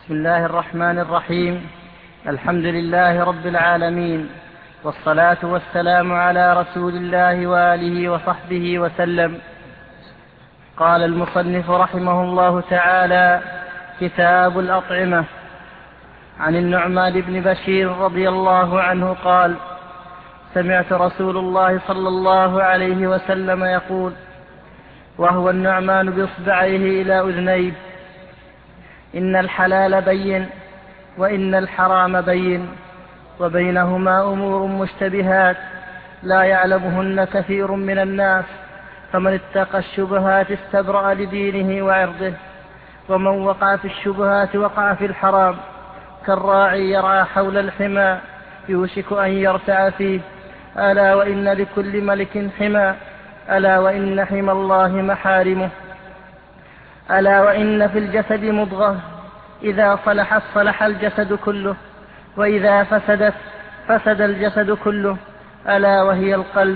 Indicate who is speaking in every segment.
Speaker 1: بسم الله الرحمن الرحيم. الحمد لله رب العالمين، والصلاة والسلام على رسول الله وآله وصحبه وسلم. قال المصنف رحمه الله تعالى: كتاب الأطعمة. عن النعمان بن بشير رضي الله عنه قال: سمعت رسول الله صلى الله عليه وسلم يقول، وهو النعمان بإصبعيه إلى أذنيه: إن الحلال بين وإن الحرام بين وبينهما أمور مشتبهات لا يعلمهن كثير من الناس، فمن اتقى الشبهات استبرأ لدينه وعرضه، ومن وقع في الشبهات وقع في الحرام، كالراعي يرعى حول الحمى يوشك أن يرتع فيه. ألا وإن لكل ملك حمى، ألا وإن حمى الله محارمه. ألا وإن في الجسد مضغة إذا صلحت صلح الجسد كله، وإذا فسدت فسد الجسد كله، ألا وهي القلب.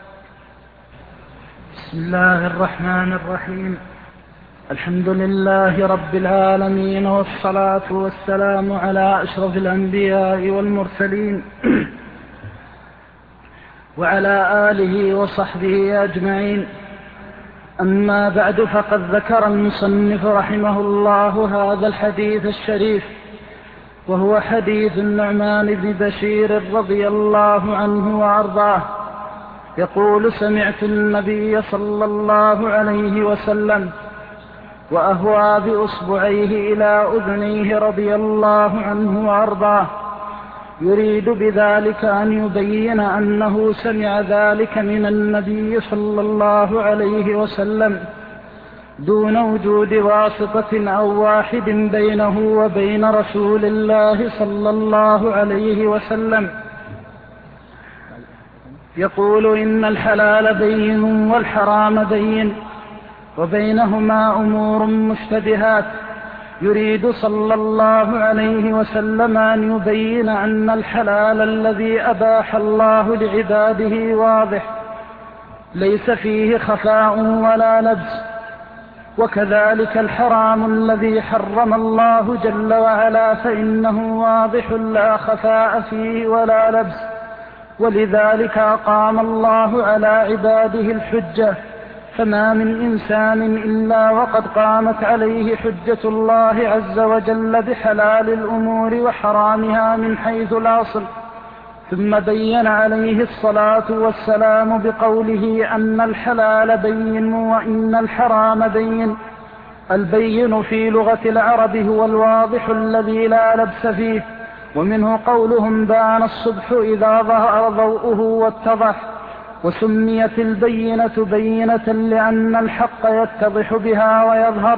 Speaker 2: بسم الله الرحمن الرحيم. الحمد لله رب العالمين، والصلاة والسلام على أشرف الأنبياء والمرسلين وعلى آله وصحبه أجمعين. أما بعد، فقد ذكر المصنف رحمه الله هذا الحديث الشريف، وهو حديث النعمان بن بشير رضي الله عنه وأرضاه، يقول: سمعت النبي صلى الله عليه وسلم وأهوى بإصبعيه إلى أذنيه رضي الله عنه وأرضاه، يريد بذلك أن يبين أنه سمع ذلك من النبي صلى الله عليه وسلم دون وجود واسطة أو واحد بينه وبين رسول الله صلى الله عليه وسلم. يقول: إن الحلال بين والحرام بين وبينهما أمور مشتبهات، يريد صلى الله عليه وسلم أن يبين أن الحلال الذي أباح الله لعباده واضح، ليس فيه خفاء ولا لبس، وكذلك الحرام الذي حرم الله جل وعلا فإنه واضح لا خفاء فيه ولا لبس. ولذلك أقام الله على عباده الحجة، فما من إنسان إلا وقد قامت عليه حجة الله عز وجل بحلال الأمور وحرامها من حيث الأصل. ثم بين عليه الصلاة والسلام بقوله أن الحلال بين وإن الحرام بين. البين في لغة العرب هو الواضح الذي لا لبس فيه، ومنه قولهم: بان الصبح إذا ظهر ضوءه واتضح. وسميت البينة بينة لأن الحق يتضح بها ويظهر.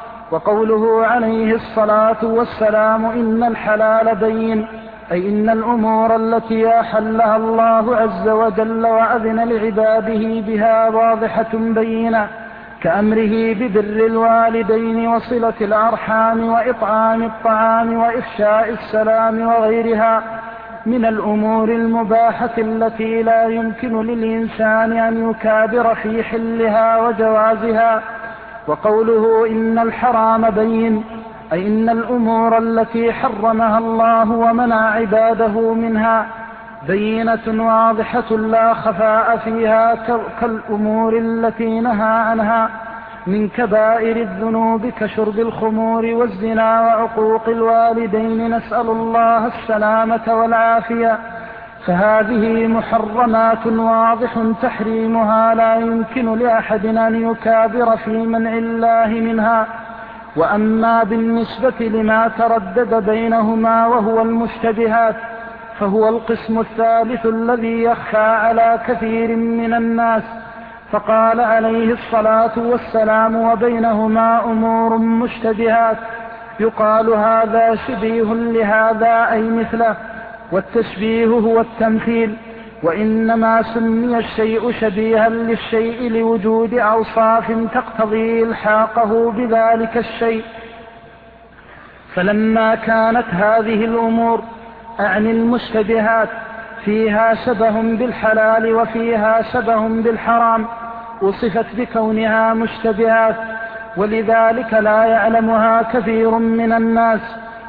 Speaker 2: وقوله عليه الصلاة والسلام: إن الحلال بين، أي إن الأمور التي أحلها الله عز وجل وأذن لعباده بها واضحة بينة، كأمره ببر الوالدين وصلة الأرحام وإطعام الطعام وإفشاء السلام وغيرها من الأمور المباحة التي لا يمكن للإنسان أن يكابر في حلها وجوازها. وقوله إن الحرام بين، أي إن الأمور التي حرمها الله ومنع عباده منها بينة واضحة لا خفاء فيها، كالأمور التي نهى عنها من كبائر الذنوب كشرب الخمور والزنا وعقوق الوالدين، نسأل الله السلامة والعافية. فهذه محرمات واضح تحريمها لا يمكن لأحد أن يكابر في منع الله منها. وأما بالنسبة لما تردد بينهما وهو المشتبهات، فهو القسم الثالث الذي يخفى على كثير من الناس. فقال عليه الصلاة والسلام: وبينهما أمور مشتبهات، يقال هذا شبيه لهذا أي مثله، والتشبيه هو التمثيل، وإنما سمي الشيء شبيها للشيء لوجود أوصاف تقتضي إلحاقه بذلك الشيء. فلما كانت هذه الأمور أعني المشتبهات فيها شبه بالحلال وفيها شبه بالحرام، وصفت بكونها مشتبهات، ولذلك لا يعلمها كثير من الناس،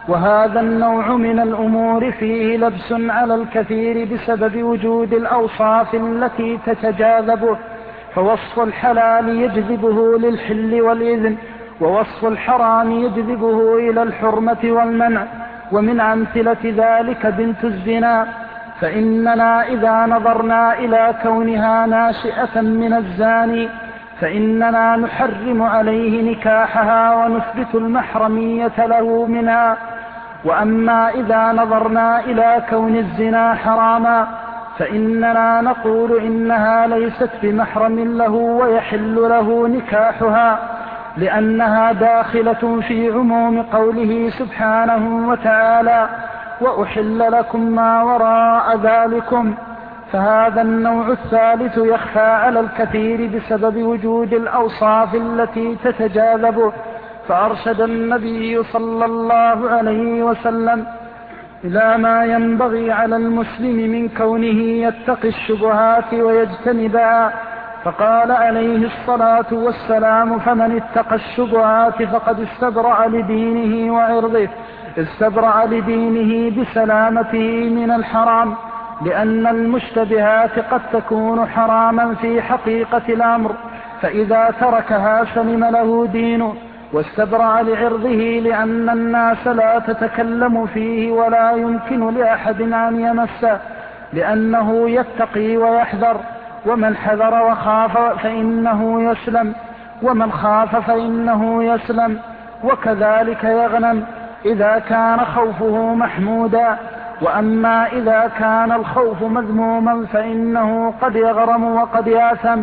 Speaker 2: وهذا النوع من الأمور فيه لبس على الكثير بسبب وجود الأوصاف التي تتجاذبه، فوصف الحلال يجذبه للحل والإذن، ووصف الحرام يجذبه إلى الحرمة والمنع. ومن أمثلة ذلك بنت الزنا، فإننا إذا نظرنا إلى كونها ناشئة من الزاني فإننا نحرم عليه نكاحها ونثبت المحرمية له منها. وأما إذا نظرنا إلى كون الزنا حراما فإننا نقول إنها ليست بمحرم له ويحل له نكاحها، لأنها داخلة في عموم قوله سبحانه وتعالى: وأحل لكم ما وراء ذلكم. فهذا النوع الثالث يخفى على الكثير بسبب وجود الأوصاف التي تتجاذبه. فأرشد النبي صلى الله عليه وسلم إلى ما ينبغي على المسلم من كونه يتقي الشبهات ويجتنبها، فقال عليه الصلاة والسلام: فمن اتقى الشبهات فقد استبرأ لدينه وعرضه، استبرأ لدينه بسلامته من الحرام، لأن المشتبهات قد تكون حراما في حقيقة الأمر، فإذا تركها سلم له دينه واستبرأ لعرضه، لأن الناس لا تتكلم فيه ولا يمكن لأحد أن يمسه، لأنه يتقي ويحذر، ومن حذر وخاف فإنه يسلم، ومن خاف فإنه يسلم. وكذلك يغنم إذا كان خوفه محمودا، وأما إذا كان الخوف مذموما فإنه قد يغرم وقد ياثم.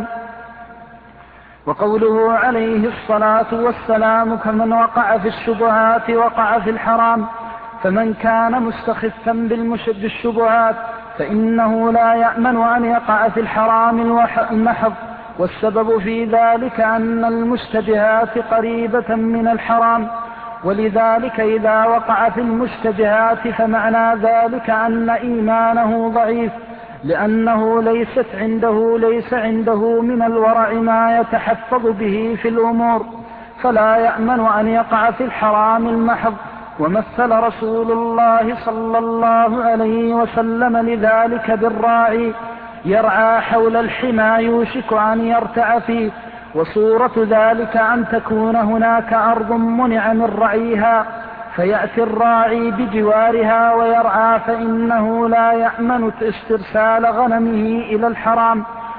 Speaker 2: وقوله عليه الصلاة والسلام: كمن وقع في الشبهات وقع في الحرام، فمن كان مستخفا بالشبهات فإنه لا يأمن أن يقع في الحرام المحض. والسبب في ذلك أن المشتبهات قريبة من الحرام، ولذلك إذا وقع في المشتبهات فمعنى ذلك أن إيمانه ضعيف، لأنه ليس عنده من الورع ما يتحفظ به في الأمور، فلا يأمن أن يقع في الحرام المحض. ومثل رسول الله صلى الله عليه وسلم لذلك بالراعي يرعى حول الحمى يوشك أن يرتع فيه، وصورة ذلك أن تكون هناك أرض منع من رعيها، فيأتي الراعي بجوارها ويرعى، فإنه لا يأمن استرسال غنمه إلى الحرام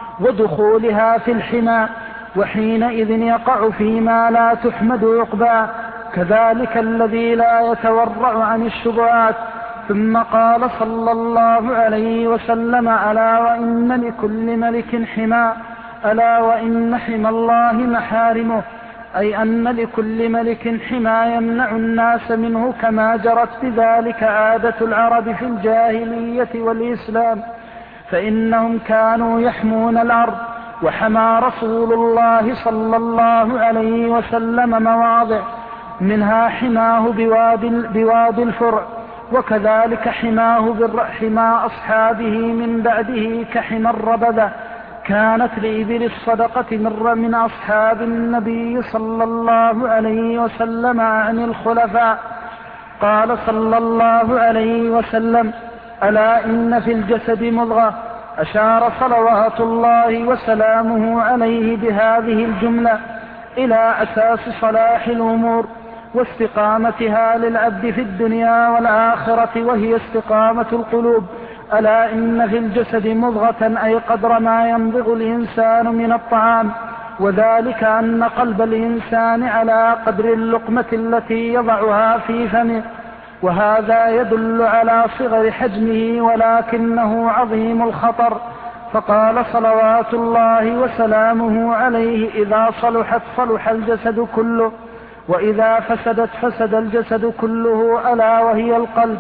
Speaker 2: ودخولها في الحمى، وحينئذ يقع فيما لا تحمد عقباه. كذلك الذي لا يتورع عن الشبهات. ثم قال صلى الله عليه وسلم: ألا وإن لكل ملك حمى، ألا وإن حمى الله محارمه، أي أن لكل ملك حمى يمنع الناس منه، كما جرت بذلك عادة العرب في الجاهلية والإسلام، فإنهم كانوا يحمون الأرض، وحمى رسول الله صلى الله عليه وسلم مواضع، منها حماه بواد الفرع، وكذلك حمى أصحابه من بعده كحمى الربذة، كانت لإبل الصدقة من أصحاب النبي صلى الله عليه وسلم عن الخلفاء. قال صلى الله عليه وسلم: ألا إن في الجسد مضغة. أشار صلوات الله وسلامه عليه بهذه الجملة إلى أساس صلاح الأمور واستقامتها للعبد في الدنيا والآخرة، وهي استقامة القلوب. ألا إن في الجسد مضغة، أي قدر ما يمضغ الإنسان من الطعام، وذلك أن قلب الإنسان على قدر اللقمة التي يضعها في فمه، وهذا يدل على صغر حجمه ولكنه عظيم الخطر. فقال صلوات الله وسلامه عليه: إذا صلحت صلح الجسد كله، وإذا فسدت فسد الجسد كله، ألا وهي القلب.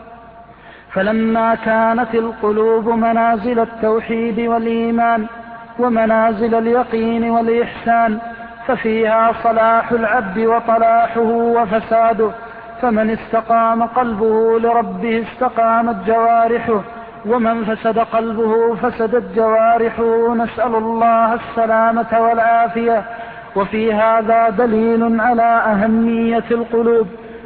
Speaker 2: فلما كانت القلوب منازل التوحيد والإيمان ومنازل اليقين والإحسان، ففيها صلاح العبد وطلاحه وفساده، فمن استقام قلبه لربه استقامت جوارحه، ومن فسد قلبه فسدت جوارحه، نسأل الله السلامة والعافية. وفي هذا دليل على أهمية القلوب،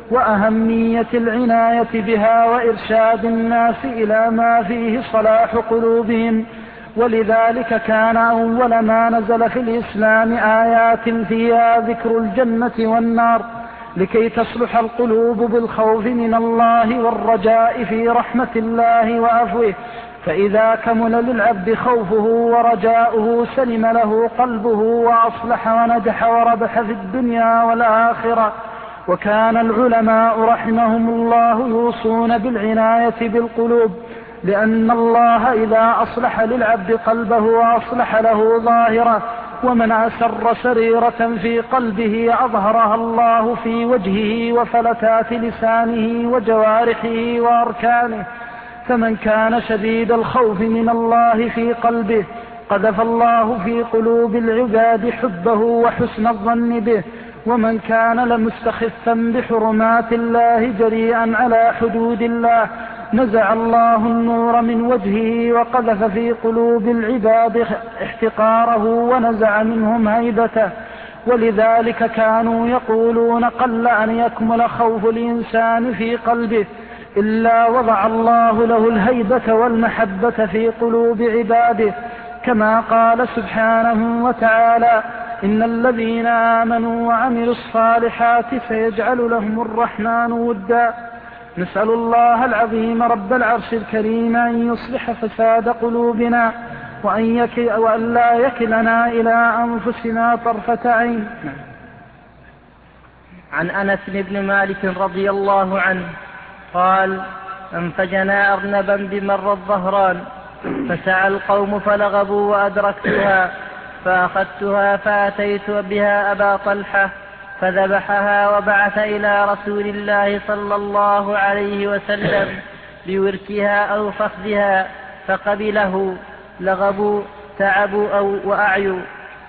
Speaker 2: وأهمية العناية بها وإرشاد الناس إلى ما فيه صلاح قلوبهم. ولذلك كان أول ما نزل في الإسلام آيات فيها ذكر الجنة والنار لكي تصلح القلوب بالخوف من الله والرجاء في رحمة الله وعفوه. فإذا كمل للعبد خوفه ورجاؤه سلم له قلبه وأصلح ونجح وربح في الدنيا والآخرة. وكان العلماء رحمهم الله يوصون بالعناية بالقلوب، لأن الله إذا أصلح للعبد قلبه أصلح له ظاهره، ومن أسر سريرة في قلبه أظهرها الله في وجهه وفلتات لسانه وجوارحه وأركانه. فمن كان شديد الخوف من الله في قلبه قذف الله في قلوب العباد حبه وحسن الظن به. ومن كان لمستخفا بحرمات الله جريئا على حدود الله نزع الله النور من وجهه وقذف في قلوب العباد احتقاره ونزع منهم هيبته. ولذلك كانوا يقولون قل أن يكمل خوف الإنسان في قلبه إلا وضع الله له الهيبة والمحبة في قلوب عباده، كما قال سبحانه وتعالى: إن الذين آمنوا وعملوا الصالحات سيجعل لهم الرحمن ودا. نسأل الله العظيم رب العرش الكريم أن يصلح فساد قلوبنا وأن لا يكلنا إلى أنفسنا طرفة عين.
Speaker 1: عن أنس بن مالك رضي الله عنه قال: انفجنا أرنبا بمر الظهران فسعى القوم فلغبوا وأدركتها فأخذتها فأتيت بها أبا طلحة فذبحها وبعث إلى رسول الله صلى الله عليه وسلم بوركها أو فخذها فقبله. لغبوا تعبوا أو وأعيوا.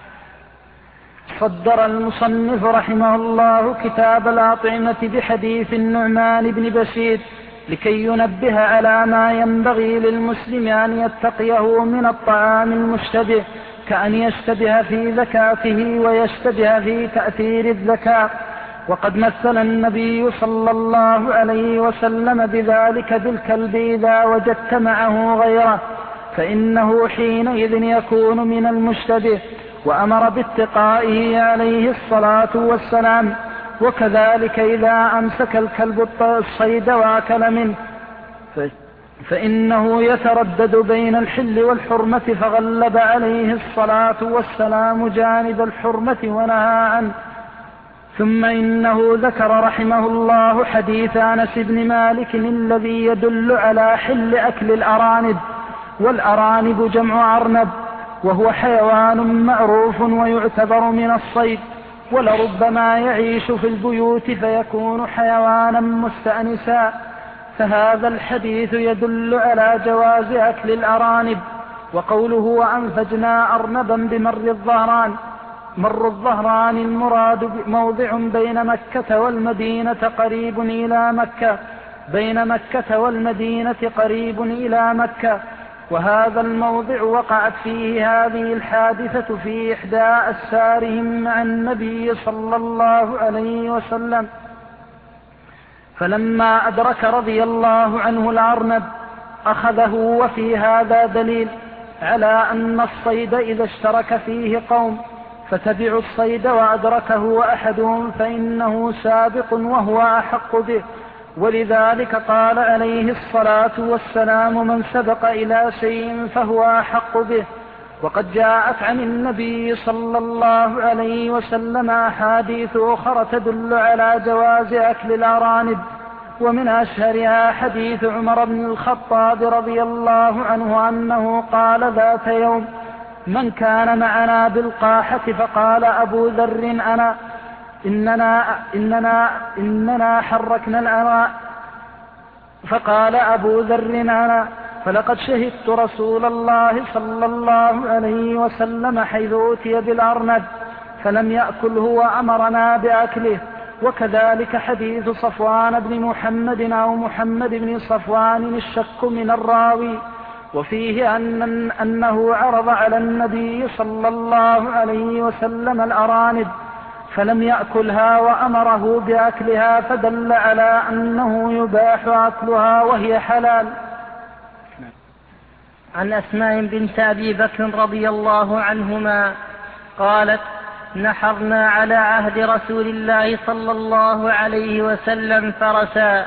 Speaker 2: صدر المصنف رحمه الله كتاب الأطعمة بحديث النعمان بن بشير لكي ينبه على ما ينبغي للمسلم أن يتقيه من الطعام المشتبه، كأن يشتبه في ذكاته ويشتبه في تأثير الذكاء. وقد مثل النبي صلى الله عليه وسلم بذلك بالكلب إذا وجدت معه غيره فإنه حينئذ يكون من المشتبه، وأمر باتقائه عليه الصلاة والسلام. وكذلك إذا أمسك الكلب الصيد وأكل منه فإنه يتردد بين الحل والحرمة، فغلب عليه الصلاة والسلام جانب الحرمة ونهى عنه. ثم إنه ذكر رحمه الله حديث أنس بن مالك الذي يدل على حل أكل الأرانب. والأرانب جمع أرنب، وهو حيوان معروف ويعتبر من الصيد، ولربما يعيش في البيوت فيكون حيوانا مستأنسا. فهذا الحديث يدل على جواز أكل الأرانب. وقوله وأنفجنا أرنبا بمر الظهران، مر الظهران المراد موضع بين مكة والمدينة قريب إلى مكة، بين مكة والمدينة قريب إلى مكة. وهذا الموضع وقعت فيه هذه الحادثة في إحدى أسفارهم مع النبي صلى الله عليه وسلم، فلما أدرك رضي الله عنه الأرنب أخذه. وفي هذا دليل على أن الصيد إذا اشترك فيه قوم فتبعوا الصيد وأدركه أحدهم فإنه سابق وهو أحق به. ولذلك قال عليه الصلاة والسلام: من سبق إلى شيء فهو أحق به. وقد جاءت عن النبي صلى الله عليه وسلم أحاديث أخرى تدل على جواز أكل الأرانب، ومن أشهرها حديث عمر بن الخطاب رضي الله عنه أنه قال ذات يوم: من كان معنا بالقاحة؟ فقال أبو ذر: أنا. إننا حركنا الأراء. فقال أبو ذر: أنا. فلقد شهدت رسول الله صلى الله عليه وسلم حيث أوتي بالأرنب فلم يأكله وأمرنا بأكله. وكذلك حديث صفوان بن محمد أو محمد بن صفوان الشك من الراوي، وفيه أنه عرض على النبي صلى الله عليه وسلم الأرانب فلم يأكلها وأمره بأكلها، فدل على أنه يباح أكلها وهي حلال.
Speaker 1: عن أسماء بنت أبي بكر رضي الله عنهما قالت: نحرنا على عهد رسول الله صلى الله عليه وسلم فرسا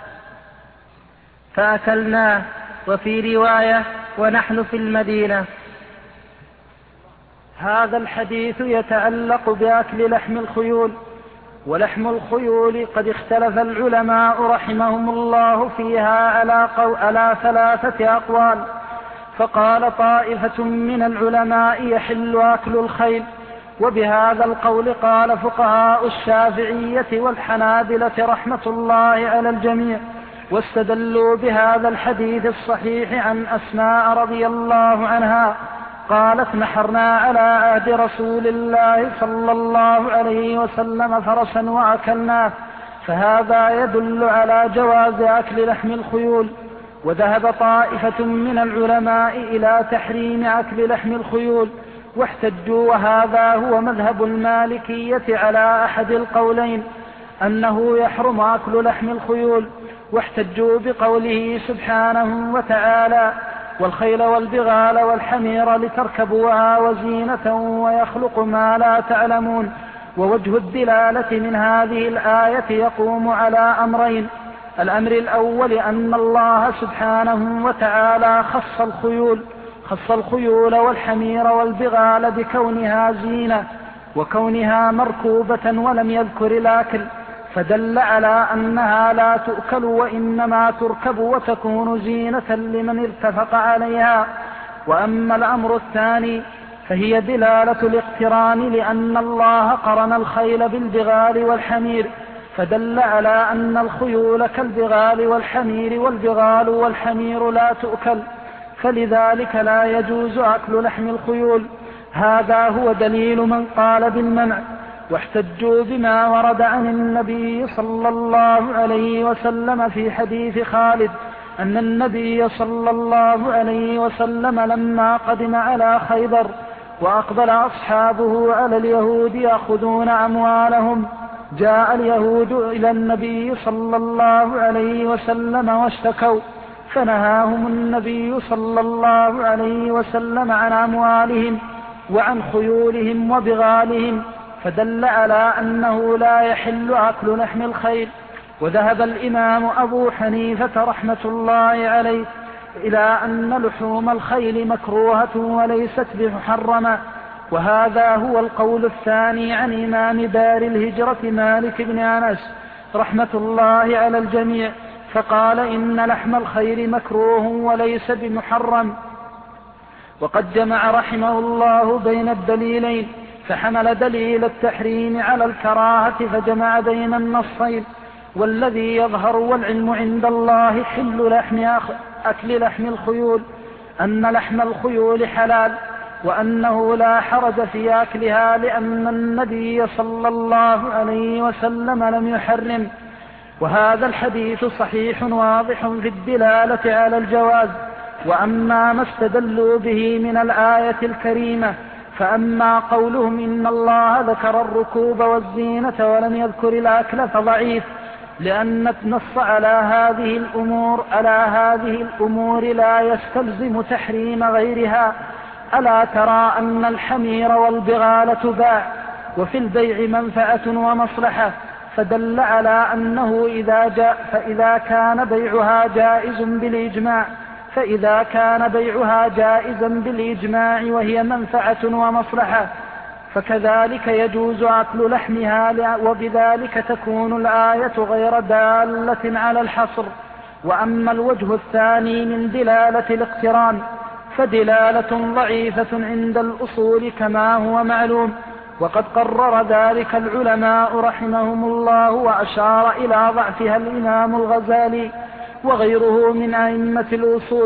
Speaker 1: فأكلناه، وفي رواية: ونحن في المدينة.
Speaker 2: هذا الحديث يتعلق بأكل لحم الخيول. ولحم الخيول قد اختلف العلماء رحمهم الله فيها على 3 أقوال. فقال طائفة من العلماء: يحل أكل الخيل. وبهذا القول قال فقهاء الشافعية والحنابلة رحمة الله على الجميع، واستدلوا بهذا الحديث الصحيح عن أسماء رضي الله عنها قالت: نحرنا على عهد رسول الله صلى الله عليه وسلم فرسا وأكلناه. فهذا يدل على جواز أكل لحم الخيول. وذهب طائفة من العلماء إلى تحريم أكل لحم الخيول واحتجوا، وهذا هو مذهب المالكية على أحد القولين أنه يحرم أكل لحم الخيول، واحتجوا بقوله سبحانه وتعالى: والخيل والبغال والحمير لتركبوها وزينة ويخلق ما لا تعلمون. ووجه الدلالة من هذه الآية يقوم على أمرين: الأمر الأول أن الله سبحانه وتعالى خص الخيول والحمير والبغال بكونها زينة وكونها مركوبة، ولم يذكر الأكل، فدل على أنها لا تؤكل وإنما تركب وتكون زينة لمن اتفق عليها. وأما الأمر الثاني فهي دلالة الاقتران، لأن الله قرن الخيل بالبغال والحمير، فدل على أن الخيول كالبغال والحمير، والبغال والحمير لا تؤكل، فلذلك لا يجوز أكل لحم الخيول. هذا هو دليل من قال بالمنع. واحتجوا بما ورد عن النبي صلى الله عليه وسلم في حديث خالد أن النبي صلى الله عليه وسلم لما قدم على خيبر وأقبل أصحابه على اليهود يأخذون أموالهم، جاء اليهود إلى النبي صلى الله عليه وسلم واشتكوا، فنهاهم النبي صلى الله عليه وسلم عن أموالهم وعن خيولهم وبغالهم، فدل على أنه لا يحل أكل لحم الخيل. وذهب الإمام أبو حنيفة رحمة الله عليه إلى أن لحوم الخيل مكروهة وليست بمحرمة، وهذا هو القول الثاني عن إمام دار الهجرة مالك بن أنس رحمة الله على الجميع، فقال إن لحم الخيل مكروه وليس بمحرم. وقد جمع رحمه الله بين الدليلين، فحمل دليل التحريم على الكراهة فجمع بين النصين. والذي يظهر والعلم عند الله حل أكل لحم الخيول، أن لحم الخيول حلال، وأنه لا حرج في أكلها، لأن النبي صلى الله عليه وسلم لم يحرم. وهذا الحديث صحيح واضح في الدلالة على الجواز. وأما ما استدلوا به من الآية الكريمة، فأما قولهم إن الله ذكر الركوب والزينة ولم يذكر الأكل فضعيف، لأن النص على هذه الأمور لا يستلزم تحريم غيرها. ألا ترى أن الحمير والبغال تباع وفي البيع منفعة ومصلحة، فدل على أنه فإذا كان بيعها جائزا بالإجماع وهي منفعة ومصلحة، فكذلك يجوز أكل لحمها، وبذلك تكون الآية غير دالة على الحصر. وأما الوجه الثاني من دلالة الاقتران فدلالة ضعيفة عند الأصول كما هو معلوم، وقد قرر ذلك العلماء رحمهم الله، وأشار إلى ضعفها الإمام الغزالي وغيره من أئمة الأصول.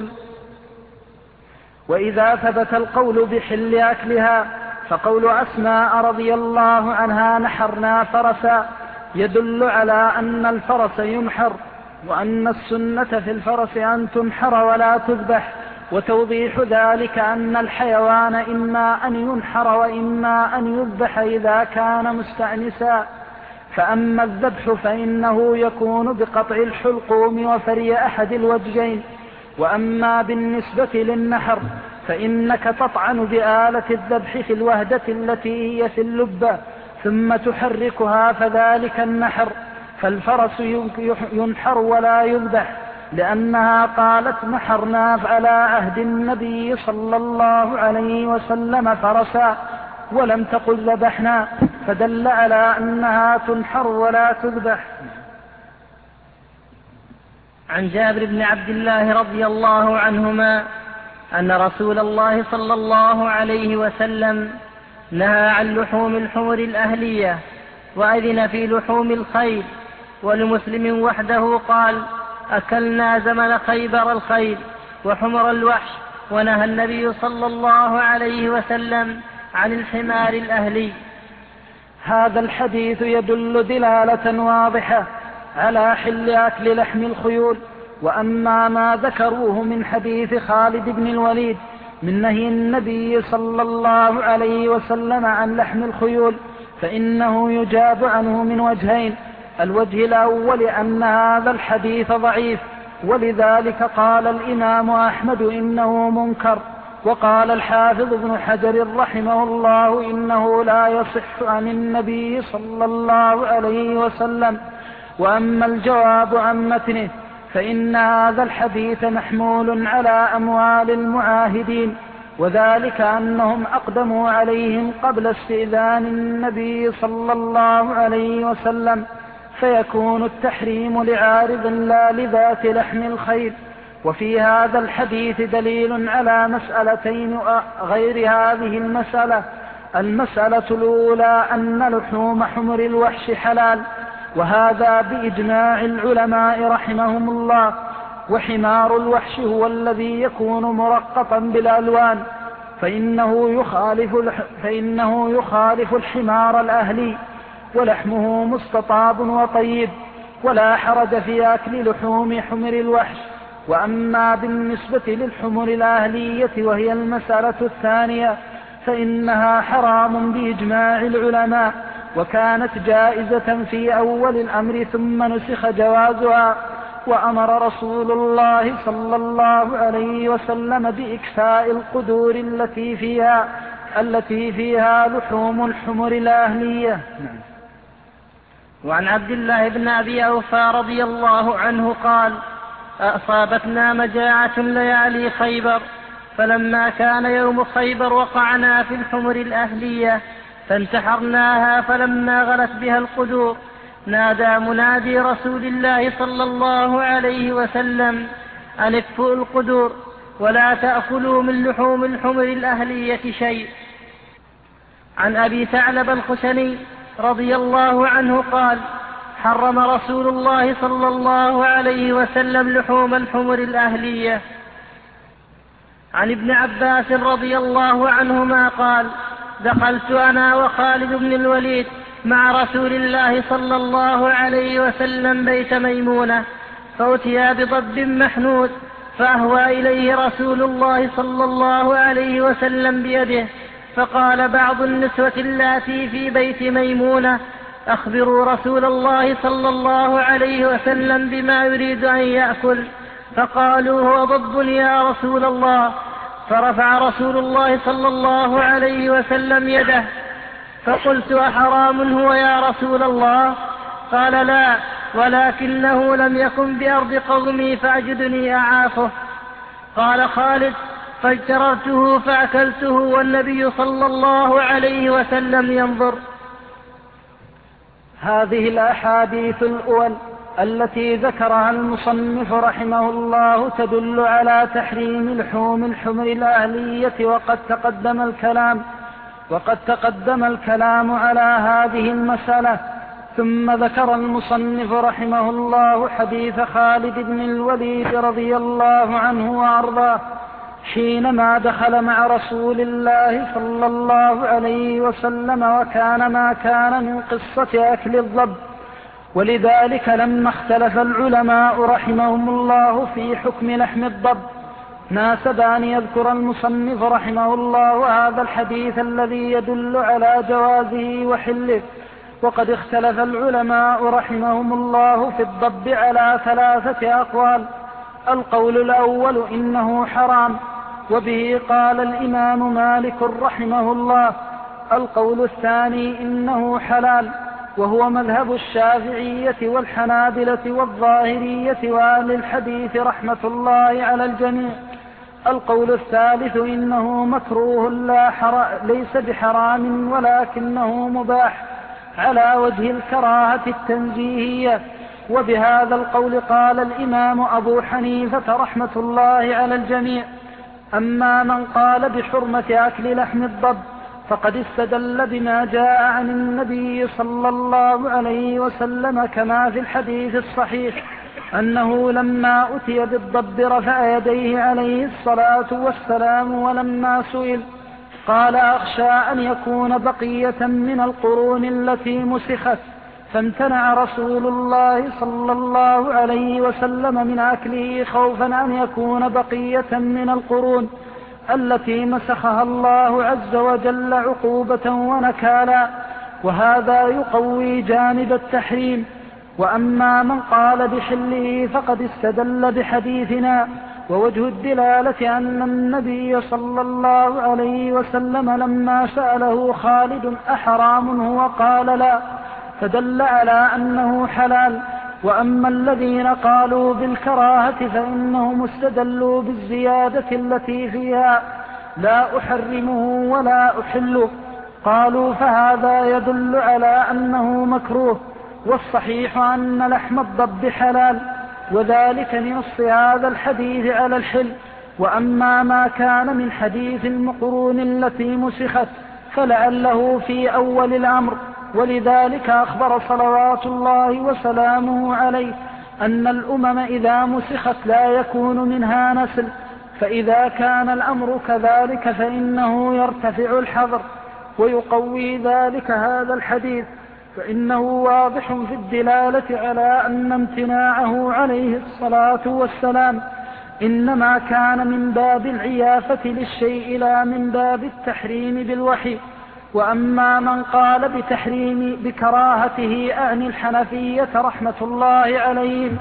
Speaker 2: وإذا ثبت القول بحل أكلها فقول أسماء رضي الله عنها نحرنا فرسا يدل على أن الفرس ينحر، وأن السنة في الفرس أن تنحر ولا تذبح، وتوضيح ذلك أن الحيوان إما أن ينحر وإما أن يذبح إذا كان مستأنسا. فأما الذبح فإنه يكون بقطع الحلقوم وفري أحد الوجهين. وأما بالنسبة للنحر فإنك تطعن بآلة الذبح في الوهدة التي هي في اللبة ثم تحركها، فذلك النحر. فالفرس ينحر ولا يذبح، لأنها قالت نحرنا على عهد النبي صلى الله عليه وسلم فرسا، ولم تقل ذبحنا، فدل على أنها تنحر ولا تذبح.
Speaker 1: عن جابر بن عبد الله رضي الله عنهما أن رسول الله صلى الله عليه وسلم نهى عن لحوم الحمر الأهلية وأذن في لحوم الخيل. ولمسلم وحده قال: أكلنا زمن خيبر الخيل وحمر الوحش، ونهى النبي صلى الله عليه وسلم عن الحمار الأهلي.
Speaker 2: هذا الحديث يدل دلالة واضحة على حل أكل لحم الخيول. وأما ما ذكروه من حديث خالد بن الوليد من نهي النبي صلى الله عليه وسلم عن لحم الخيول فإنه يجاب عنه من وجهين: الوجه الأول أن هذا الحديث ضعيف، ولذلك قال الإمام أحمد إنه منكر، وقال الحافظ ابن حجر رحمه الله إنه لا يصح عن النبي صلى الله عليه وسلم. وأما الجواب عن متنه فإن هذا الحديث محمول على أموال المعاهدين، وذلك أنهم أقدموا عليهم قبل استئذان النبي صلى الله عليه وسلم، فيكون التحريم لعارض لا لذات لحم الخيل. وفي هذا الحديث دليل على مسألتين غير هذه المسألة. المسألة الأولى أن لحوم حمر الوحش حلال، وهذا بإجماع العلماء رحمهم الله. وحمار الوحش هو الذي يكون مرقطا بالألوان، فإنه يخالف الحمار الأهلي، ولحمه مستطاب وطيب، ولا حرج في أكل لحوم حمر الوحش. وأما بالنسبة للحمر الأهلية وهي المسألة الثانية فإنها حرام بإجماع العلماء، وكانت جائزة في أول الأمر ثم نسخ جوازها. وأمر رسول الله صلى الله عليه وسلم بإكفاء القدور التي فيها لحوم الحمر الأهلية.
Speaker 1: وعن عبد الله بن أبي أوفى رضي الله عنه قال: أصابتنا مجاعة ليالي خيبر، فلما كان يوم خيبر وقعنا في الحمر الأهلية فانتحرناها، فلما غلت بها القدور نادى منادي رسول الله صلى الله عليه وسلم: أن اكفؤوا القدور ولا تأكلوا من لحوم الحمر الأهلية شيء. عن أبي ثعلب الخشني رضي الله عنه قال: حرم رسول الله صلى الله عليه وسلم لحوم الحمر الأهلية. عن ابن عباس رضي الله عنهما قال: دخلت أنا وخالد بن الوليد مع رسول الله صلى الله عليه وسلم بيت ميمونة، فأتيا بضب محنود، فأهوى إليه رسول الله صلى الله عليه وسلم بيده، فقال بعض النسوة اللاتي في بيت ميمونة: أخبروا رسول الله صلى الله عليه وسلم بما يريد أن يأكل. فقالوا: هو ضب يا رسول الله. فرفع رسول الله صلى الله عليه وسلم يده، فقلت: أحرام هو يا رسول الله؟ قال: لا، ولكنه لم يكن بأرض قومي فأجدني أعافه. قال خالد: فاجتررته فأكلته والنبي صلى الله عليه وسلم ينظر.
Speaker 2: هذه الأحاديث الأول التي ذكرها المصنف رحمه الله تدل على تحريم لحوم الحمر الأهلية، وقد تقدم الكلام على هذه المسألة. ثم ذكر المصنف رحمه الله حديث خالد بن الوليد رضي الله عنه وأرضاه حينما دخل مع رسول الله صلى الله عليه وسلم، وكان ما كان من قصة أكل الضب. ولذلك لما اختلف العلماء رحمهم الله في حكم لحم الضب ناسب أن يذكر المصنف رحمه الله هذا الحديث الذي يدل على جوازه وحله. وقد اختلف العلماء رحمهم الله في الضب على 3 أقوال. القول الأول إنه حرام، وبه قال الإمام مالك رحمه الله. القول الثاني إنه حلال، وهو مذهب الشافعية والحنابلة والظاهرية وأهل الحديث رحمة الله على الجميع. القول الثالث إنه مكروه ليس بحرام ولكنه مباح على وجه الكراهة التنزيهية. وبهذا القول قال الإمام أبو حنيفة رحمة الله على الجميع. أما من قال بحرمة أكل لحم الضب فقد استدل بما جاء عن النبي صلى الله عليه وسلم كما في الحديث الصحيح أنه لما أتي بالضب رفع يديه عليه الصلاة والسلام، ولما سئل قال أخشى أن يكون بقية من القرون التي مسخت، فامتنع رسول الله صلى الله عليه وسلم من أكله خوفا أن يكون بقية من القرون التي مسخها الله عز وجل عقوبة ونكالا، وهذا يقوي جانب التحريم. وأما من قال بحله فقد استدل بحديثنا، ووجه الدلالة أن النبي صلى الله عليه وسلم لما سأله خالد أحرام هو قال لا، فدل على أنه حلال. وأما الذين قالوا بالكراهة فإنهم استدلوا بالزيادة التي فيها لا أحرمه ولا أحله، قالوا فهذا يدل على أنه مكروه، والصحيح أن لحم الضب حلال، وذلك لنص هذا الحديث على الحل. وأما ما كان من حديث المقرون التي مسخت فلعله في أول الأمر، ولذلك أخبر صلوات الله وسلامه عليه أن الأمم إذا مسخت لا يكون منها نسل، فإذا كان الأمر كذلك فإنه يرتفع الحظر. ويقوي ذلك هذا الحديث، فإنه واضح في الدلالة على أن امتناعه عليه الصلاة والسلام إنما كان من باب العيافة للشيء لا من باب التحريم بالوحي. وأما من قال بتحريم بكراهته أعني الحنفية رحمة الله عليهم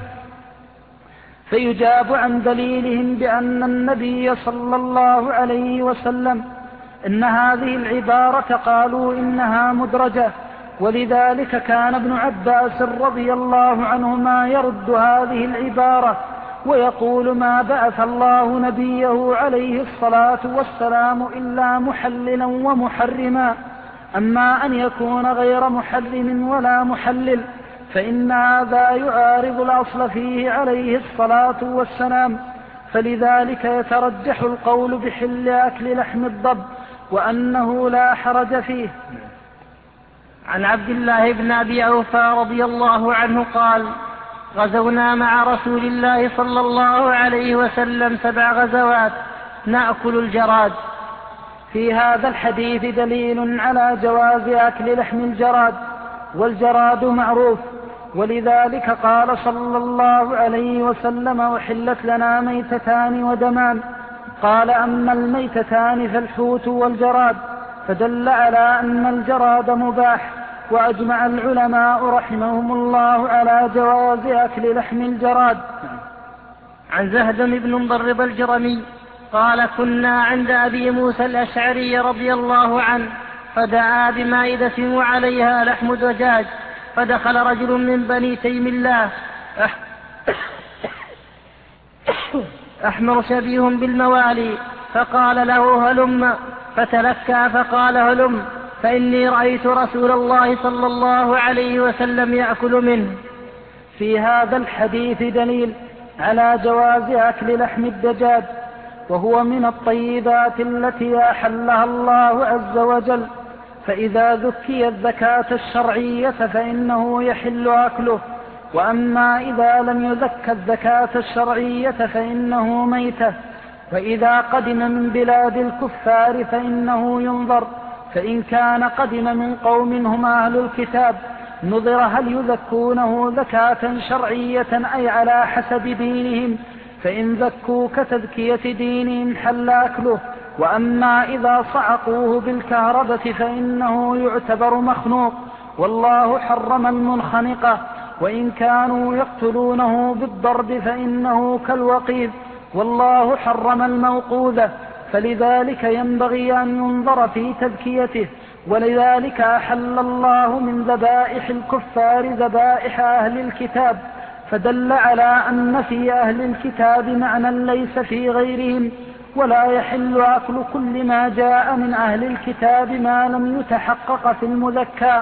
Speaker 2: فيجاب عن دليلهم بأن النبي صلى الله عليه وسلم إن هذه العبارة قالوا إنها مدرجة، ولذلك كان ابن عباس رضي الله عنهما يرد هذه العبارة ويقول ما بعث الله نبيه عليه الصلاة والسلام إلا محللا ومحرما، أما أن يكون غير محرم ولا محلل فإن هذا يعارض الأصل فيه عليه الصلاة والسلام، فلذلك يترجح القول بحل أكل لحم الضب وأنه لا حرج فيه.
Speaker 1: عن عبد الله بن أبي أوفى رضي الله عنه قال غزونا مع رسول الله صلى الله عليه وسلم 7 غزوات نأكل الجراد.
Speaker 2: في هذا الحديث دليل على جواز أكل لحم الجراد، والجراد معروف، ولذلك قال صلى الله عليه وسلم وحلت لنا ميتتان ودمان، قال أما الميتتان فالحوت والجراد، فدل على أن الجراد مباح. وأجمع العلماء رحمهم الله على جواز أكل لحم الجراد.
Speaker 1: عن زهدم بن مضرب الجرمي قال كنا عند أبي موسى الأشعري رضي الله عنه فدعا بمائدة وعليها لحم دجاج، فدخل رجل من بني تيم الله أحمر شبيه بالموالي فقال له هلم، فتلكى فقال هلم فإني رأيت رسول الله صلى الله عليه وسلم يأكل منه.
Speaker 2: في هذا الحديث دليل على جواز أكل لحم الدجاج، وهو من الطيبات التي أحلها الله عز وجل، فإذا ذكي الزكاة الشرعية فإنه يحل أكله، وأما إذا لم يزك الزكاة الشرعية فإنه ميتة. فإذا قدم من بلاد الكفار فإنه ينظر، فإن كان قدم من قوم هم أهل الكتاب نظر هل يزكونه زكاة شرعية أي على حسب دينهم، فإن ذكوك تذكية دينهم حل أكله. وأما إذا صعقوه بالكهربة فإنه يعتبر مخنوق، والله حرم المنخنقة. وإن كانوا يقتلونه بالضرب فإنه كالوقيذ، والله حرم الموقوذة. فلذلك ينبغي أن ينظر في تذكيته. ولذلك أحل الله من ذبائح الكفار ذبائح أهل الكتاب، فدل على أن في أهل الكتاب معنى ليس في غيرهم. ولا يحل أكل كل ما جاء من أهل الكتاب ما لم يتحقق في المذكى،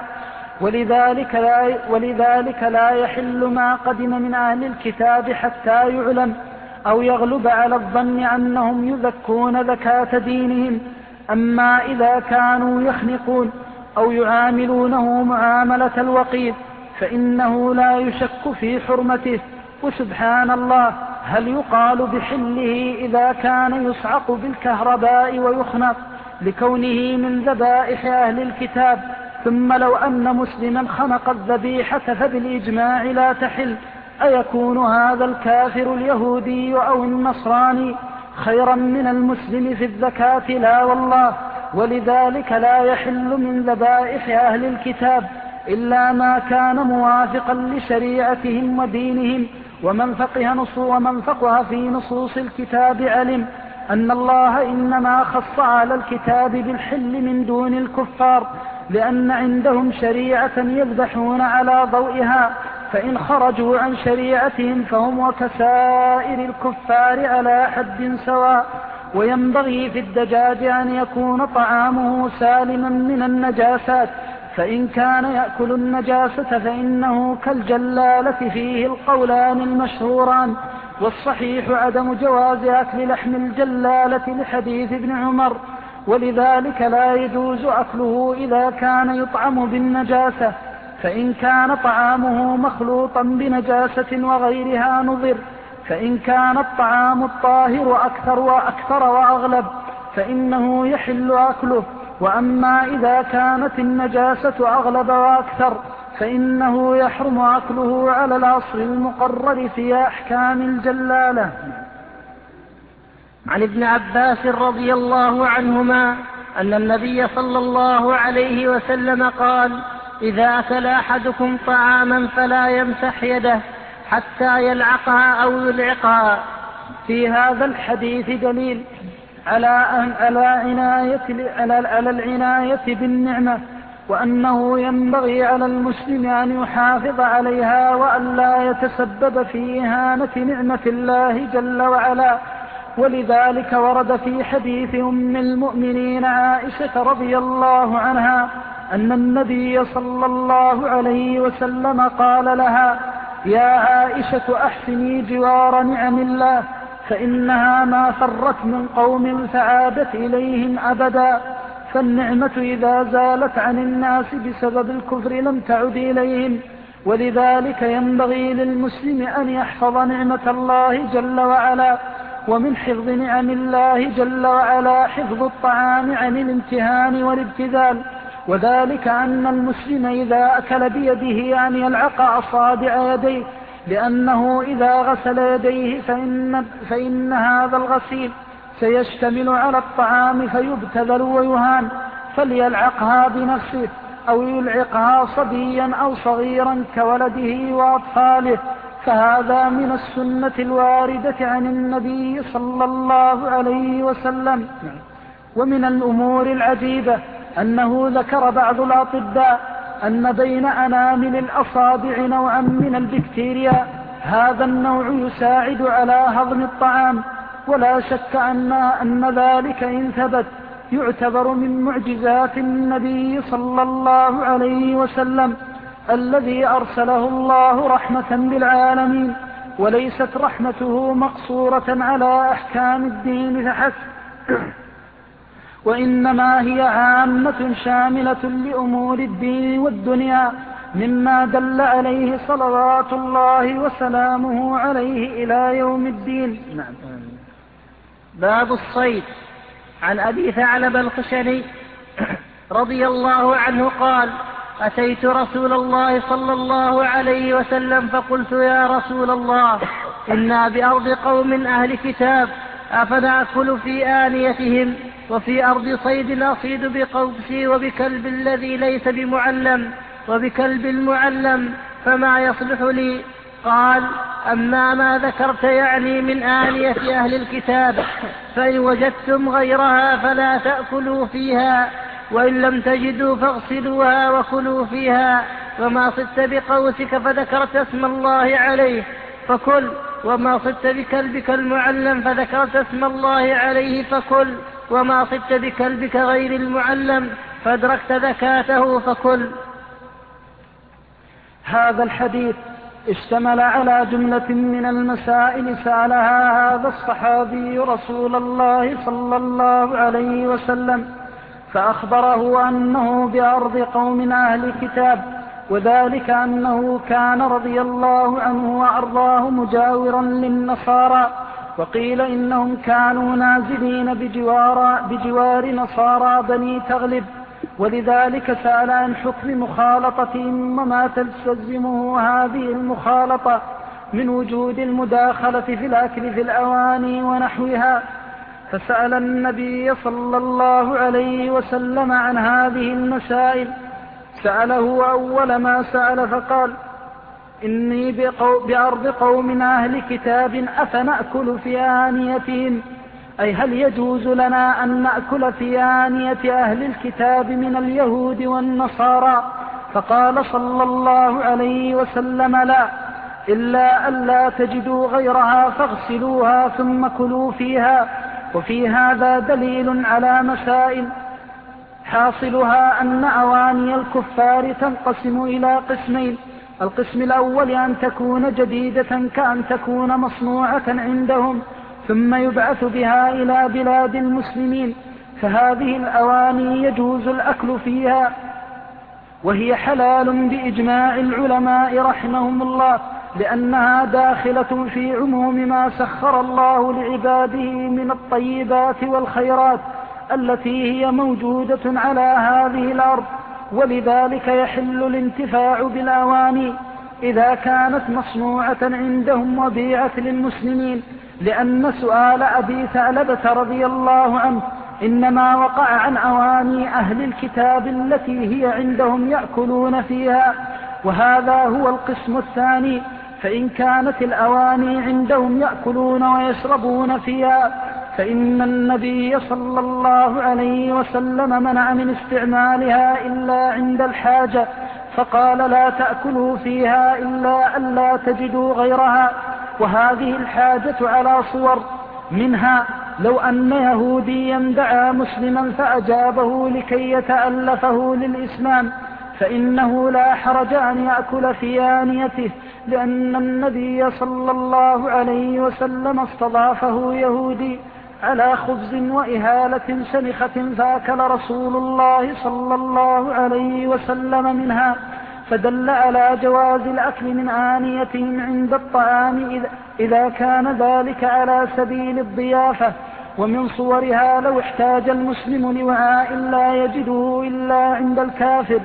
Speaker 2: ولذلك لا يحل ما قدم من أهل الكتاب حتى يعلم أو يغلب على الظن أنهم يذكون زكاة دينهم. أما إذا كانوا يخنقون أو يعاملونه معاملة الوقيد فإنه لا يشك في حرمته. وسبحان الله، هل يقال بحله إذا كان يصعق بالكهرباء ويخنق لكونه من ذبائح أهل الكتاب؟ ثم لو أن مسلما خنق الذبيحة فبالإجماع لا تحل، أيكون هذا الكافر اليهودي أو النصراني خيرا من المسلم في الزكاة؟ لا والله. ولذلك لا يحل من ذبائح أهل الكتاب إلا ما كان موافقا لشريعتهم ودينهم. ومن فقه في نصوص الكتاب علم أن الله إنما خص على الكتاب بالحل من دون الكفار، لأن عندهم شريعة يذبحون على ضوئها، فإن خرجوا عن شريعتهم فهم وكسائر الكفار على حد سواء. وينبغي في الدجاج أن يكون طعامه سالما من النجاسات، فإن كان يأكل النجاسة فإنه كالجلالة، فيه القولان المشهوران، والصحيح عدم جواز أكل لحم الجلالة لحديث ابن عمر. ولذلك لا يجوز أكله إذا كان يطعم بالنجاسة، فإن كان طعامه مخلوطا بنجاسة وغيرها نظر. فإن كان الطعام الطاهر أكثر وأغلب فإنه يحل أكله. وأما إذا كانت النجاسة أغلب وأكثر فإنه يحرم أكله على الأصل المقرر في أحكام الجلالة.
Speaker 1: عن ابن عباس رضي الله عنهما أن النبي صلى الله عليه وسلم قال: إذا أكل أحدكم طعاما فلا يمسح يده حتى يلعقها أو يلعقها.
Speaker 2: في هذا الحديث دليل على العناية بالنعمة، وأنه ينبغي على المسلم أن يحافظ عليها وأن لا يتسبب في إهانة نعمة الله جل وعلا. ولذلك ورد في حديث أم المؤمنين عائشة رضي الله عنها أن النبي صلى الله عليه وسلم قال لها: يا عائشة أحسني جوار نعم الله، فإنها ما فرت من قوم فعادت إليهم أبدا. فالنعمة إذا زالت عن الناس بسبب الكفر لم تعد إليهم. ولذلك ينبغي للمسلم أن يحفظ نعمة الله جل وعلا. ومن حفظ نعم الله جل وعلا حفظ الطعام عن الامتهان والابتذال، وذلك أن المسلم إذا أكل بيده أن يلعق أصابع يديه، لأنه إذا غسل يديه فإن هذا الغسيل سيشتمل على الطعام فيبتذل ويهان، فليلعقها بنفسه أو يلعقها صبيا أو صغيرا كولده وأطفاله. فهذا من السنة الواردة عن النبي صلى الله عليه وسلم. ومن الأمور العجيبة أنه ذكر بعض الأطباء أن بين أنامل الأصابع نوعا من البكتيريا، هذا النوع يساعد على هضم الطعام، ولا شك أن ذلك إن ثبت يعتبر من معجزات النبي صلى الله عليه وسلم الذي أرسله الله رحمة بالعالمين، وليست رحمته مقصورة على أحكام الدين فحسب، وإنما هي عامة شاملة لأمور الدين والدنيا، مما دل عليه صلوات الله وسلامه عليه إلى يوم الدين.
Speaker 1: باب الصيد. عن أبي ثعلب الخشني رضي الله عنه قال: أتيت رسول الله صلى الله عليه وسلم فقلت: يا رسول الله، إنا بأرض قوم أهل كتاب أفنأكل في آنيتهم وفي أرض صيد أصيد بقوسي وبكلب الذي ليس بمعلم وبكلب المعلم فما يصلح لي؟ قال أما ما ذكرت يعني من آنية أهل الكتاب فإن وجدتم غيرها فلا تأكلوا فيها وإن لم تجدوا فاغسلوها وكلوا فيها وما صدت بقوسك فذكرت اسم الله عليه فكل وما صدت بكلبك المعلم فذكرت اسم الله عليه فكل وما صدت بكلبك غير المعلم فادركت ذكاته فكل.
Speaker 2: هذا الحديث اشتمل على جملة من المسائل سألها هذا الصحابي رسول الله صلى الله عليه وسلم فأخبره أنه بأرض قوم أهل كتاب، وذلك أنه كان رضي الله عنه وأرضاه مجاورا للنصارى، وقيل إنهم كانوا نازلين بجوار نصارى بني تغلب، ولذلك سأل عن حكم مخالطتهم وما تستلزمه هذه المخالطة من وجود المداخلة في الأكل في الأواني ونحوها، فسأل النبي صلى الله عليه وسلم عن هذه المسائل. سأله أول ما سأل فقال إني بأرض قوم أهل كتاب أفنأكل في آنيتهم، أي هل يجوز لنا أن نأكل في آنية أهل الكتاب من اليهود والنصارى؟ فقال صلى الله عليه وسلم لا، إلا أن لا تجدوا غيرها فاغسلوها ثم كلوا فيها. وفي هذا دليل على مسائل، حاصلها أن أواني الكفار تنقسم إلى قسمين: القسم الأول أن تكون جديدة كأن تكون مصنوعة عندهم ثم يبعث بها إلى بلاد المسلمين، فهذه الأواني يجوز الأكل فيها وهي حلال بإجماع العلماء رحمهم الله، لأنها داخلة في عموم ما سخر الله لعباده من الطيبات والخيرات التي هي موجودة على هذه الأرض، ولذلك يحل الانتفاع بالأواني إذا كانت مصنوعة عندهم وبيعت للمسلمين، لأن سؤال أبي ثعلبة رضي الله عنه إنما وقع عن أواني أهل الكتاب التي هي عندهم يأكلون فيها، وهذا هو القسم الثاني. فإن كانت الأواني عندهم يأكلون ويشربون فيها فإن النبي صلى الله عليه وسلم منع من استعمالها إلا عند الحاجة، فقال لا تأكلوا فيها إلا أن لا تجدوا غيرها. وهذه الحاجة على صور، منها لو أن يهوديا دعا مسلما فأجابه لكي يتألفه للإسلام فإنه لا حرج أن يأكل في آنيته، لأن النبي صلى الله عليه وسلم استضافه يهودي على خبز وإهالة سنخة فأكل رسول الله صلى الله عليه وسلم منها، فدل على جواز الأكل من آنيتهم عند الطعام إذا كان ذلك على سبيل الضيافة. ومن صورها لو احتاج المسلم لوعاء لا يجده إلا عند الكافر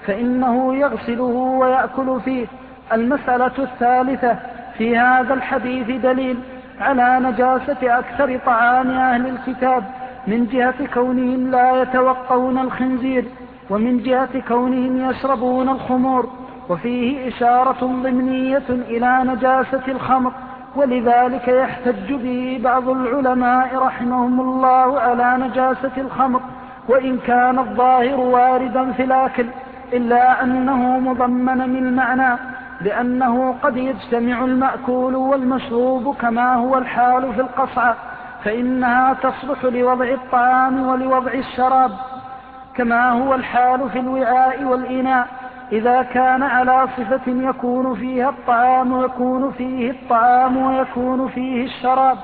Speaker 2: فإنه يغسله ويأكل فيه. المسألة الثالثة: في هذا الحديث دليل على نجاسة أكثر طعام أهل الكتاب من جهة كونهم لا يتوقون الخنزير ومن جهة كونهم يشربون الخمور، وفيه إشارة ضمنية إلى نجاسة الخمر، ولذلك يحتج به بعض العلماء رحمهم الله على نجاسة الخمر، وإن كان الظاهر واردا في الأكل إلا أنه مضمن من المعنى، لأنه قد يجتمع المأكول والمشروب كما هو الحال في القصعة، فإنها تصلح لوضع الطعام ولوضع الشراب، كما هو الحال في الوعاء والإناء إذا كان على صفة يكون فيها الطعام ويكون فيه الطعام ويكون فيه الشراب.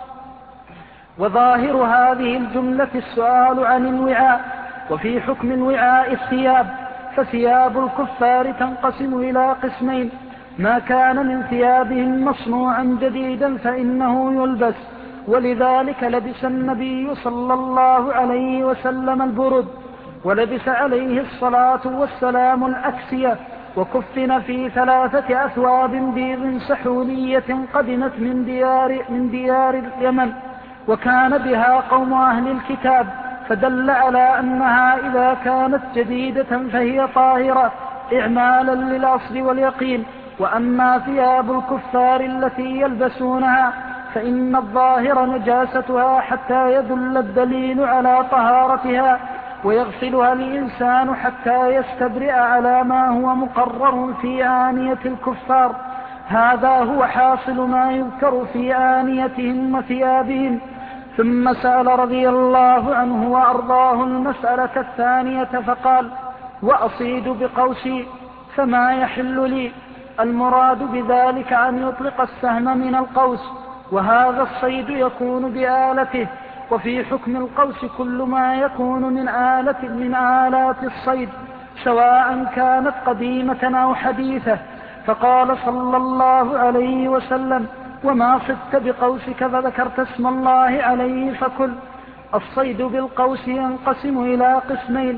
Speaker 2: وظاهر هذه الجملة السؤال عن الوعاء. وفي حكم الوعاء الثياب، فثياب الكفار تنقسم إلى قسمين: ما كان من ثيابهم مصنوعا جديدا فإنه يلبس، ولذلك لبس النبي صلى الله عليه وسلم البرد، ولبس عليه الصلاة والسلام الأكسية، وكفن في 3 أثواب بيض سحولية قدمت من ديار اليمن، وكان بها قوم أهل الكتاب، فدل على أنها إذا كانت جديدة فهي طاهرة إعمالا للأصل واليقين. وأما ثياب الكفار التي يلبسونها فإن الظاهر نجاستها حتى يدل الدليل على طهارتها، ويغسلها الإنسان حتى يستبرئ على ما هو مقرر في آنية الكفار. هذا هو حاصل ما يذكر في آنيتهم وثيابهم. ثم سأل رضي الله عنه وأرضاه المسألة الثانية فقال: وأصيد بقوسي فما يحل لي؟ المراد بذلك أن يطلق السهم من القوس، وهذا الصيد يكون بآلته. وفي حكم القوس كل ما يكون من آلات الصيد سواء كانت قديمة أو حديثة. فقال صلى الله عليه وسلم: وما صدت بقوسك فذكرت اسم الله عليه فكل. الصيد بالقوس ينقسم إلى قسمين: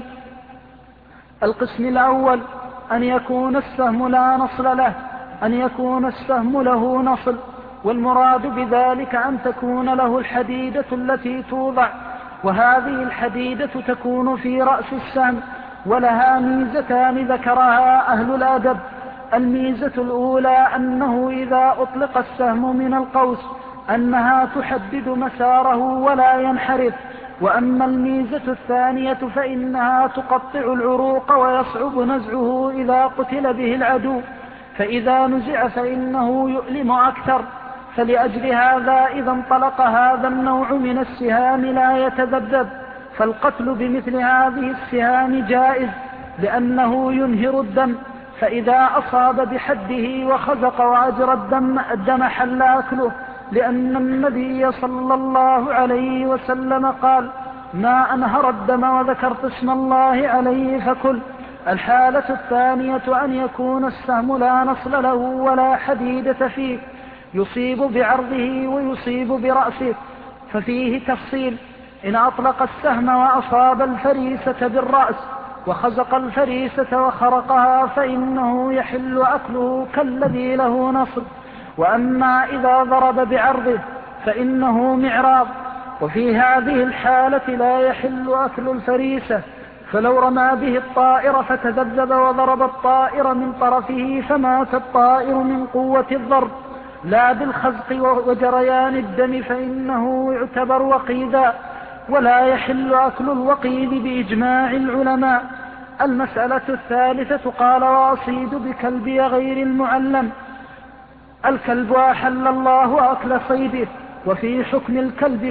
Speaker 2: القسم الأول أن يكون السهم لا نصل له، أن يكون السهم له نصل، والمراد بذلك أن تكون له الحديدة التي توضع، وهذه الحديدة تكون في رأس السهم، ولها ميزتان ذكرها أهل الأدب. الميزة الأولى أنه إذا أطلق السهم من القوس أنها تحدد مساره ولا ينحرف، وأما الميزة الثانية فإنها تقطع العروق ويصعب نزعه إذا قتل به العدو، فإذا نزع فإنه يؤلم أكثر. فلأجل هذا إذا انطلق هذا النوع من السهام لا يتذبذب، فالقتل بمثل هذه السهام جائز لأنه ينهر الدم، فإذا أصاب بحده وخزق وأجرى الدم حل أكله، لأن النبي صلى الله عليه وسلم قال: ما أنهر الدم وذكرت اسم الله عليه فكل. الحالة الثانية أن يكون السهم لا نصل له ولا حديدة فيه، يصيب بعرضه ويصيب برأسه، ففيه تفصيل: إن أطلق السهم وأصاب الفريسة بالرأس وخزق الفريسة وخرقها فإنه يحل أكله كالذي له نصل، وأما إذا ضرب بعرضه فإنه معراض. وفي هذه الحالة لا يحل أكل الفريسة، فلو رمى به الطائر فتذبذب وضرب الطائر من طرفه فمات الطائر من قوة الضرب لا بالخزق وجريان الدم فإنه يعتبر وقيدا، ولا يحل أكل الوقيد بإجماع العلماء. المسألة الثالثة قال: وأصيد بكلبي غير المعلم. الكلب أحل الله أكل صيده، وفي حكم الكلب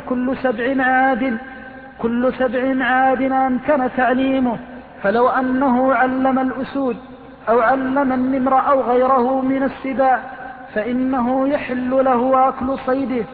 Speaker 2: كل 7 عاد أمكن تعليمه، فلو أنه علم الأسود أو علم النمر أو غيره من السباع فإنه يحل له أكل صيده.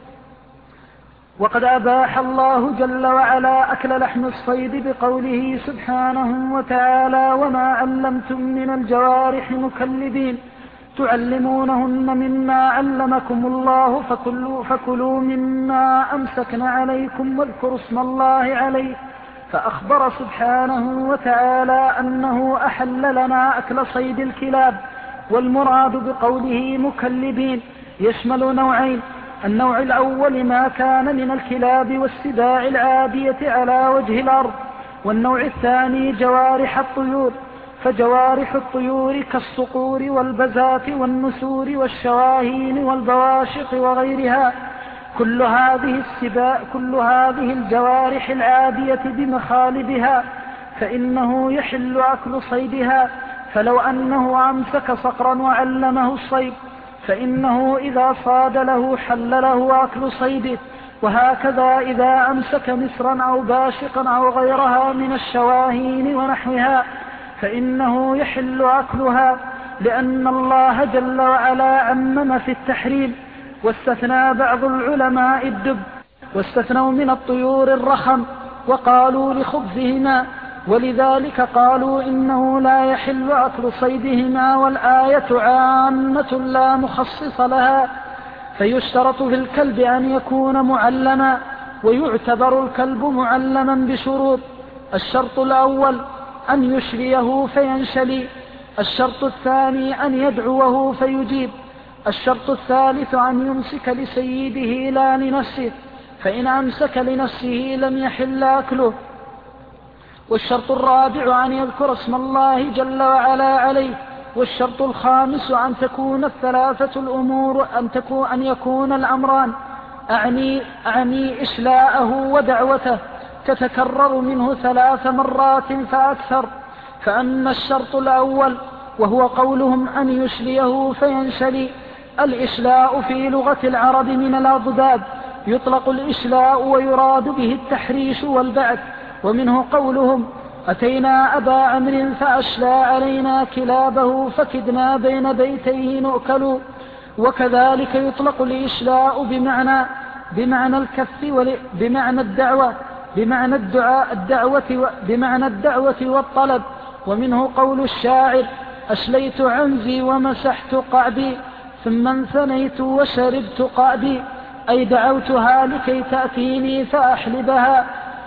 Speaker 2: وقد أباح الله جل وعلا أكل لحم الصيد بقوله سبحانه وتعالى: وما علمتم من الجوارح مكلبين تعلمونهن مما علمكم الله فكلوا مما أمسكن عليكم واذكروا اسم الله عليه. فأخبر سبحانه وتعالى أنه أحل لنا أكل صيد الكلاب. والمراد بقوله مكلبين يشمل نوعين: النوع الأول ما كان من الكلاب والسباع العادية على وجه الأرض، والنوع الثاني جوارح الطيور، فجوارح الطيور كالصقور والبزات والنسور والشواهين والبواشق وغيرها، كل هذه الجوارح العادية بمخالبها فإنه يحل أكل صيدها. فلو أنه أمسك صقرا وعلمه الصيد فإنه إذا صاد له حل له أكل صيده. وهكذا إذا أمسك مصرا أو باشقا أو غيرها من الشواهين ونحوها فإنه يحل أكلها، لأن الله جل وعلا عمم في التحريم، واستثنى بعض العلماء الدب، واستثنوا من الطيور الرخم وقالوا لخبزهما، ولذلك قالوا إنه لا يحل أكل صيدهما، والآية عامة لا مخصص لها. فيشترط في الكلب أن يكون معلما، ويعتبر الكلب معلما بشروط: الشرط الأول أن يشريه فينشلي، الشرط الثاني أن يدعوه فيجيب. الشرط الثالث أن يمسك لسيده لا لنفسه، فإن أمسك لنفسه لم يحل أكله. والشرط الرابع أن يذكر اسم الله جل وعلا عليه. والشرط الخامس أن تكون الثلاثة الأمور أن يكون الأمران أعني إشلاءه ودعوته تتكرر منه 3 مرات فأكثر. فأما الشرط الأول وهو قولهم أن يشليه فينشلي. الإشلاء في لغة العرب من الأضداد، يطلق الإشلاء ويراد به التحريش والبعث. ومنه قولهم أتينا أبا عمرو فأشلى علينا كلابه فكدنا بين بيتيه نؤكل. وكذلك يطلق الإشلاء بمعنى الكف بمعنى الدعوة بمعنى الدعوة والطلب. ومنه قول الشاعر أشليت عنزي ومسحت قعبي ثم انثنيت وشربت قعبي، أي دعوتها لكي تأتيني فأحلبها.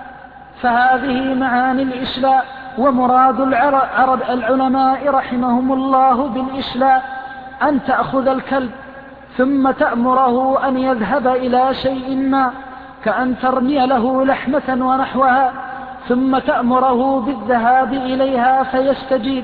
Speaker 2: فهذه معاني الإشلاء. ومراد العلماء رحمهم الله بالإشلاء أن تأخذ الكلب ثم تأمره أن يذهب إلى شيء ما، كأن ترمي له لحمة ونحوها، ثم تأمره بالذهاب إليها فيستجيب،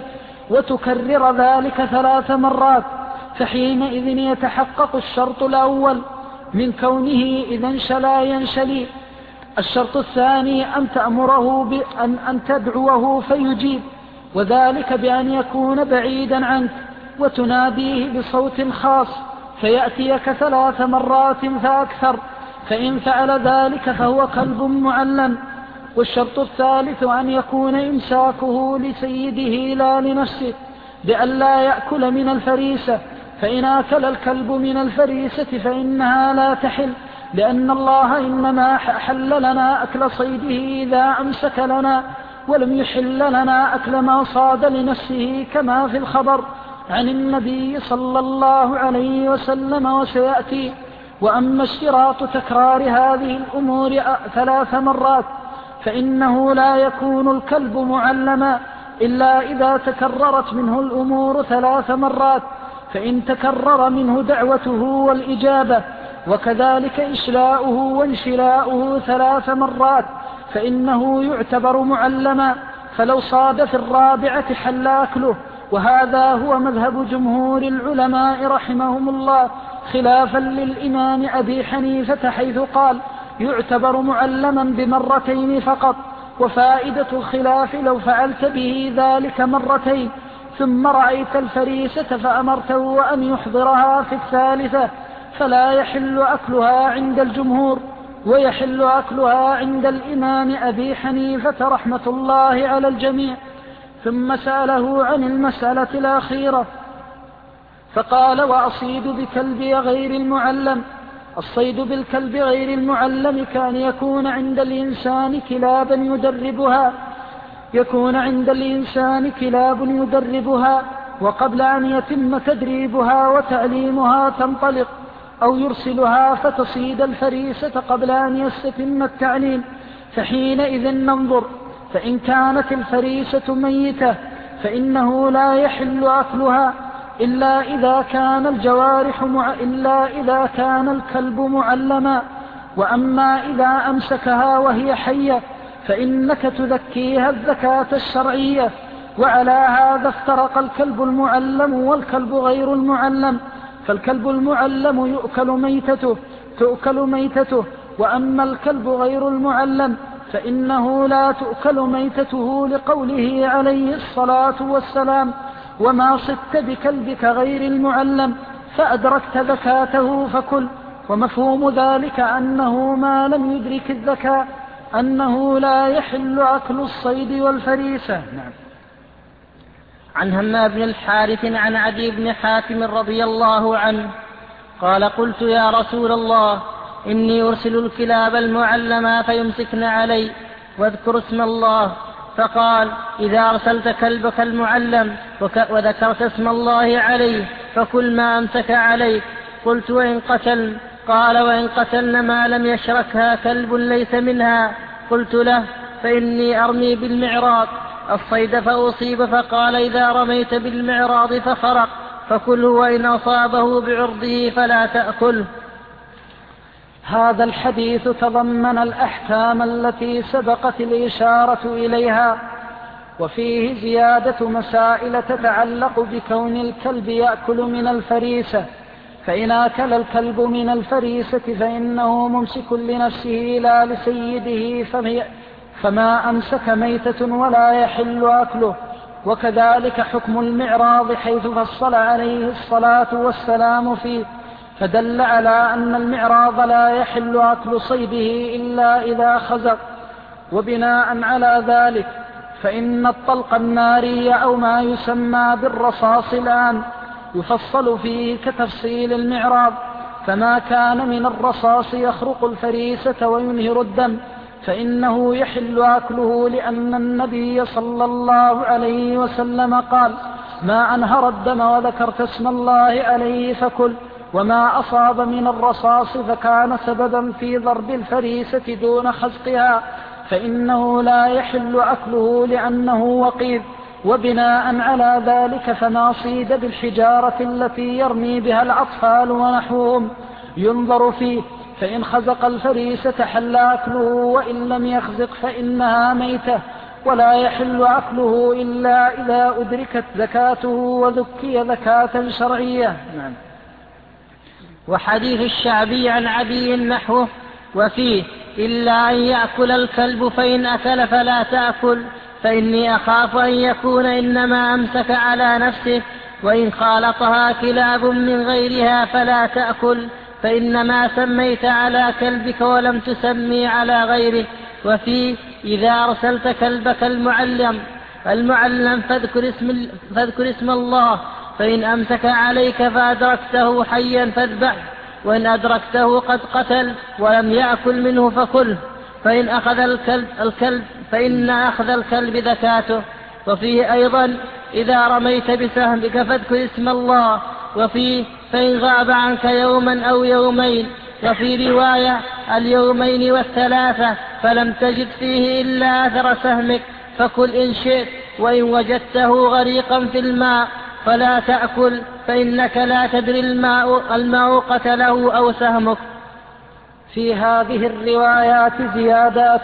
Speaker 2: وتكرر ذلك 3 مرات، فحينئذ يتحقق الشرط الأول من كونه إذا انشلى ينشلي. الشرط الثاني أن تأمره أن تدعوه فيجيب، وذلك بأن يكون بعيدا عنك وتناديه بصوت خاص فيأتيك 3 مرات فأكثر، فإن فعل ذلك فهو كلب معلم. والشرط الثالث أن يكون إمساكه لسيده لا لنفسه، بأن لا يأكل من الفريسة، فإن أكل الكلب من الفريسة فإنها لا تحل، لأن الله إنما أحل لنا أكل صيده إذا أمسك لنا، ولم يحل لنا أكل ما صاد لنفسه كما في الخبر عن النبي صلى الله عليه وسلم وسيأتي. وأما اشتراط تكرار هذه الأمور 3 مرات فإنه لا يكون الكلب معلما إلا إذا تكررت منه الأمور 3 مرات، فإن تكرر منه دعوته والإجابة وكذلك إشلاؤه وانشلاؤه 3 مرات فإنه يعتبر معلما، فلو صاد في الرابعة حل أكله. وهذا هو مذهب جمهور العلماء رحمهم الله، خلافا للإمام أبي حنيفة حيث قال يعتبر معلما ب2 فقط. وفائدة الخلاف لو فعلت به ذلك 2 ثم رأيت الفريسة فأمرته أن يحضرها في 3 فلا يحل أكلها عند الجمهور، ويحل أكلها عند الإمام أبي حنيفة رحمة الله على الجميع. ثم سأله عن المسألة الأخيرة فقال د:وأصيد بكلب غير المعلم. الصيد بالكلب غير المعلم كان يكون عند الإنسان كلاب يدربها وقبل أن يتم تدريبها وتعليمها تنطلق، أو يرسلها فتصيد الفريسة قبل أن يستتم التعليم، فحينئذ ننظر. فإن كانت الفريسة ميتة فإنه لا يحل أكلها إلا إذا كان الكلب معلما. وأما إذا أمسكها وهي حية فإنك تذكيها الزكاة الشرعية. وعلى هذا افترق الكلب المعلم والكلب غير المعلم، فالكلب المعلم تؤكل ميتته، وأما الكلب غير المعلم فإنه لا تؤكل ميتته، لقوله عليه الصلاة والسلام وما صدت بكلبك غير المعلم فأدركت زكاته فكل. ومفهوم ذلك أنه ما لم يدرك الزكاة أنه لا يحل أكل الصيد والفريسة. نعم.
Speaker 1: عن همام بن الحارث عن عدي بن حاتم رضي الله عنه قال قلت يا رسول الله إني أرسل الكلاب المعلمة فيمسكن علي واذكر اسم الله، فقال إذا أرسلت كلبك المعلم وذكرت اسم الله عليه فكل ما أمسك عليك. قلت وإن قتلن؟ قال وإن قتلن ما لم يشركها كلب ليس منها. قلت له فإني أرمي بالمعراض الصيد فأصيب فقال إذا رميت بالمعراض فخرق فكله وإن أصابه بعرضه فلا تأكله.
Speaker 2: هذا الحديث تضمن الأحكام التي سبقت الإشارة إليها، وفيه زيادة مسائل تتعلق بكون الكلب يأكل من الفريسة، فإن أكل الكلب من الفريسة فإنه ممسك لنفسه لا لسيده، فما أمسك ميتة ولا يحل أكله. وكذلك حكم المعراض حيث فصل عليه الصلاة والسلام فيه، فدل على أن المعراض لا يحل أكل صيده إلا إذا خزق. وبناء على ذلك فإن الطلق الناري أو ما يسمى بالرصاص الآن يفصل فيه كتفصيل المعراض، فما كان من الرصاص يخرق الفريسة وينهر الدم فإنه يحل أكله، لأن النبي صلى الله عليه وسلم قال: ما أنهر الدم وذكرت اسم الله عليه فكل. وما أصاب من الرصاص فكان سببا في ضرب الفريسة دون خزقها فإنه لا يحل أكله لأنه وقيد. وبناء على ذلك فما صيد بالحجارة التي يرمي بها الأطفال ونحوهم ينظر فيه، فإن خزق الفريسة حل أكله، وإن لم يخزق فإنها ميتة، ولا يحل أكله إلا إذا أدركت زكاته وذكي زكاة شرعية.
Speaker 1: نعم. وحديث الشعبي عن عدي نحوه وفيه: إلا أن يأكل الكلب، فإن أكل فلا تأكل، فإني أخاف أن يكون إنما أمسك على نفسه، وإن خالطها كلاب من غيرها فلا تأكل، فإنما سميت على كلبك ولم تسمي على غيره. وفيه: إذا أرسلت كلبك المعلم فاذكر اسم الله، فإن أمسك عليك فأدركته حيا فاذبح، وإن أدركته قد قتل ولم يأكل منه فكله، فإن أخذ الكلب فإن أخذ الكلب زكاته. وفيه أيضا: إذا رميت بسهمك فاذكر اسم الله. وفيه: فإن غاب عنك يوما أو يومين. وفي رواية: اليومين والثلاثة، فلم تجد فيه إلا أثر سهمك فكل إن شئت، وإن وجدته غريقا في الماء فلا تأكل، فإنك لا تدري الماء قتله أو سهمك.
Speaker 2: في هذه الروايات زيادات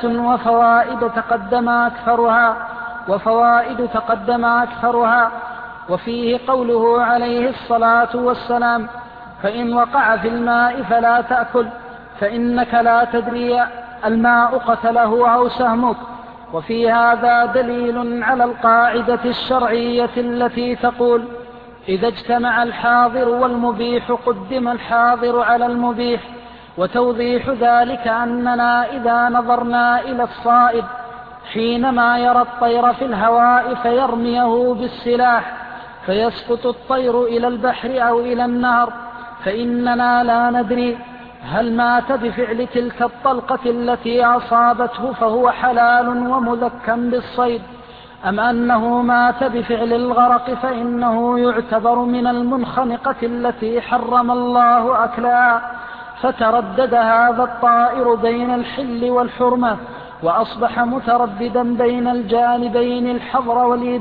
Speaker 2: وفوائد تقدم أكثرها. وفيه قوله عليه الصلاة والسلام: فإن وقع في الماء فلا تأكل، فإنك لا تدري الماء قتله أو سهمك. وفي هذا دليل على القاعدة الشرعية التي تقول: إذا اجتمع الحاضر والمبيح قدم الحاضر على المبيح. وتوضيح ذلك أننا إذا نظرنا إلى الصائد حينما يرى الطير في الهواء فيرميه بالسلاح فيسقط الطير إلى البحر أو إلى النهر، فإننا لا ندري هل مات بفعل تلك الطلقة التي أصابته فهو حلال ومذكى بالصيد، أم أنه مات بفعل الغرق فإنه يعتبر من المنخنقة التي حرم الله أكلها. فتردد هذا الطائر بين الحل والحرمة، وأصبح مترددا بين الجانبين الحظر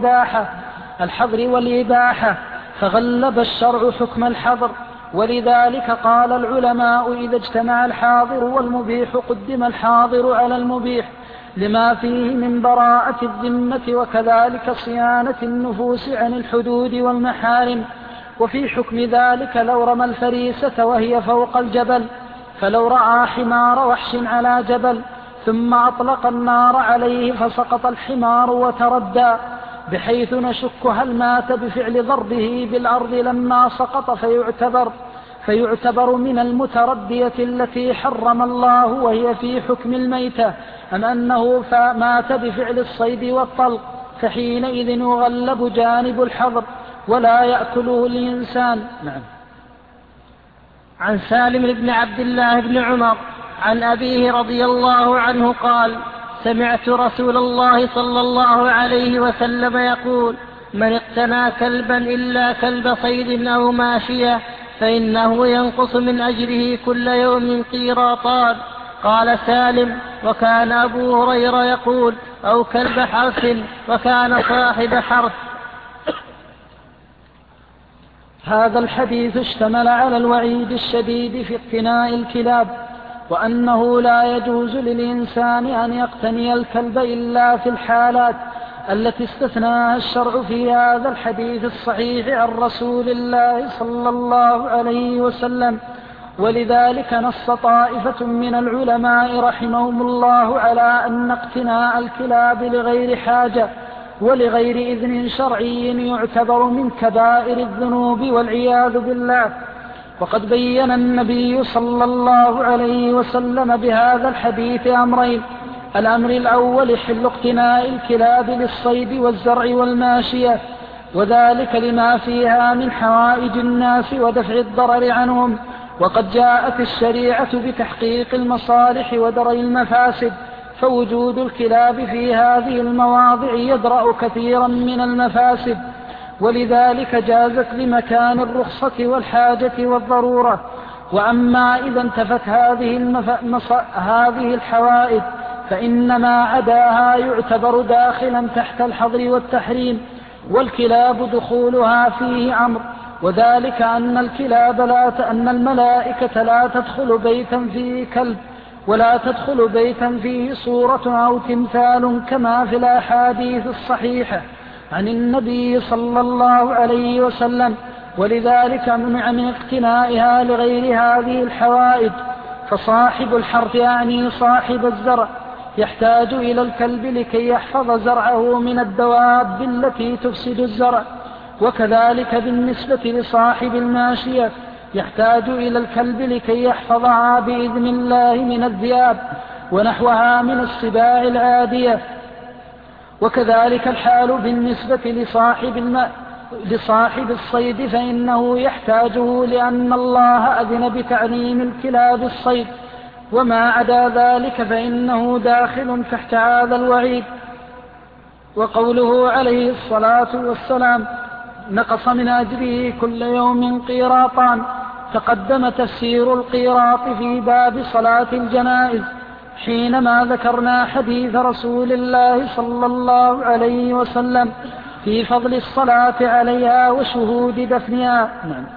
Speaker 2: والإباحة، فغلب الشرع حكم الحظر. ولذلك قال العلماء: إذا اجتمع الحاضر والمبيح قدم الحاضر على المبيح، لما فيه من براءة الذمة، وكذلك صيانة النفوس عن الحدود والمحارم. وفي حكم ذلك لو رمى الفريسة وهي فوق الجبل، فلو رأى حمار وحش على جبل ثم أطلق النار عليه فسقط الحمار وتردى، بحيث نشك هل مات بفعل ضربه بالأرض لما سقط فيعتبر من المتردية التي حرم الله وهي في حكم الميتة، أم أنه مات بفعل الصيد والطلق، فحينئذ يغلب جانب الحظر ولا يأكله الإنسان. نعم.
Speaker 1: عن سالم بن عبد الله بن عمر عن أبيه رضي الله عنه قال: سمعت رسول الله صلى الله عليه وسلم يقول: من اقتنى كلبا إلا كلب صيد أو ماشية فإنه ينقص من أجره كل يوم قيراطان، قال سالم: وكان أبو هريرة يقول: أو كلب حرث، وكان صاحب حرث.
Speaker 2: هذا الحديث اشتمل على الوعيد الشديد في اقتناء الكلاب، وأنه لا يجوز للإنسان أن يقتني الكلب إلا في الحالات التي استثناها الشرع في هذا الحديث الصحيح عن رسول الله صلى الله عليه وسلم. ولذلك نص طائفة من العلماء رحمهم الله على أن اقتناء الكلاب لغير حاجة ولغير إذن شرعي يعتبر من كبائر الذنوب والعياذ بالله. وقد بين النبي صلى الله عليه وسلم بهذا الحديث أمرين: الأمر الأول حل اقتناء الكلاب للصيد والزرع والماشية، وذلك لما فيها من حوائج الناس ودفع الضرر عنهم، وقد جاءت الشريعة بتحقيق المصالح ودرء المفاسد، فوجود الكلاب في هذه المواضع يدرأ كثيرا من المفاسد، ولذلك جازت لمكان الرخصة والحاجة والضرورة. وأما إذا انتفت هذه الحوائج فإن ما عداها يعتبر داخلا تحت الحظر والتحريم، والكلاب دخولها فيه أمر، وذلك أن الملائكة لا تدخل بيتا فيه كلب، ولا تدخل بيتا فيه صورة أو تمثال، كما في الأحاديث الصحيحة عن النبي صلى الله عليه وسلم، ولذلك منع من اقتنائها لغير هذه الحوائج. فصاحب الحرث يعني صاحب الزرع يحتاج إلى الكلب لكي يحفظ زرعه من الدواب التي تفسد الزرع، وكذلك بالنسبة لصاحب الماشية يحتاج إلى الكلب لكي يحفظها بإذن الله من الذئاب ونحوها من السباع العادية. وكذلك الحال بالنسبة لصاحب الصيد، فإنه يحتاجه لأن الله أذن بتعليم الكلاب الصيد، وما عدا ذلك فإنه داخل تحت هذا الوعيد. وقوله عليه الصلاة والسلام: نقص من أجره كل يوم قيراطان، تقدم تفسير القيراط في باب صلاة الجنائز حينما ذكرنا حديث رسول الله صلى الله عليه وسلم في فضل الصلاة عليها وشهود دفنها.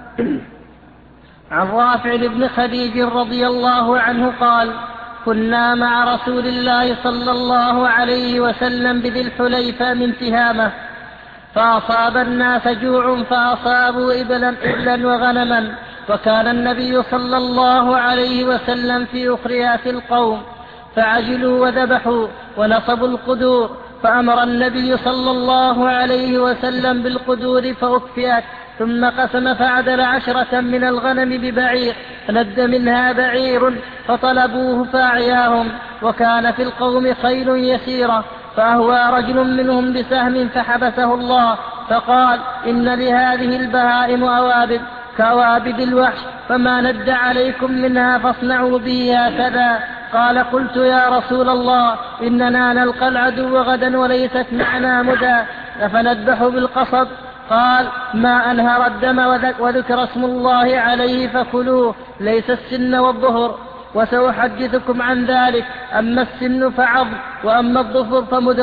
Speaker 1: عن رافع بن خديج رضي الله عنه قال: كنا مع رسول الله صلى الله عليه وسلم بذي الحليفة من تهامة، فأصاب الناس جوع فأصابوا إبلا وغنما، وكان النبي صلى الله عليه وسلم في أخريات القوم، فعجلوا وذبحوا ونصبوا القدور، فأمر النبي صلى الله عليه وسلم بالقدور فأكفئت، ثم قسم فعدل 10 من الغنم ببعير، فند منها بعير فطلبوه فأعياهم، وكان في القوم خيل يسيرة، فأهوى رجل منهم بسهم فحبسه الله، فقال: إن لهذه البهائم أوابد كأوابد الوحش، فما ند عليكم منها فاصنعوا به هكذا. قال: قلت: يا رسول الله، إننا نلقى العدو غدا وليست معنا مدى، أفنذبح بالقصب؟ قال: ما أنهر الدم وذكر اسم الله عليه فكلوه، ليس السن والظهر، وسأحدثكم عن ذلك. أما السن فعظم، وأما الظفر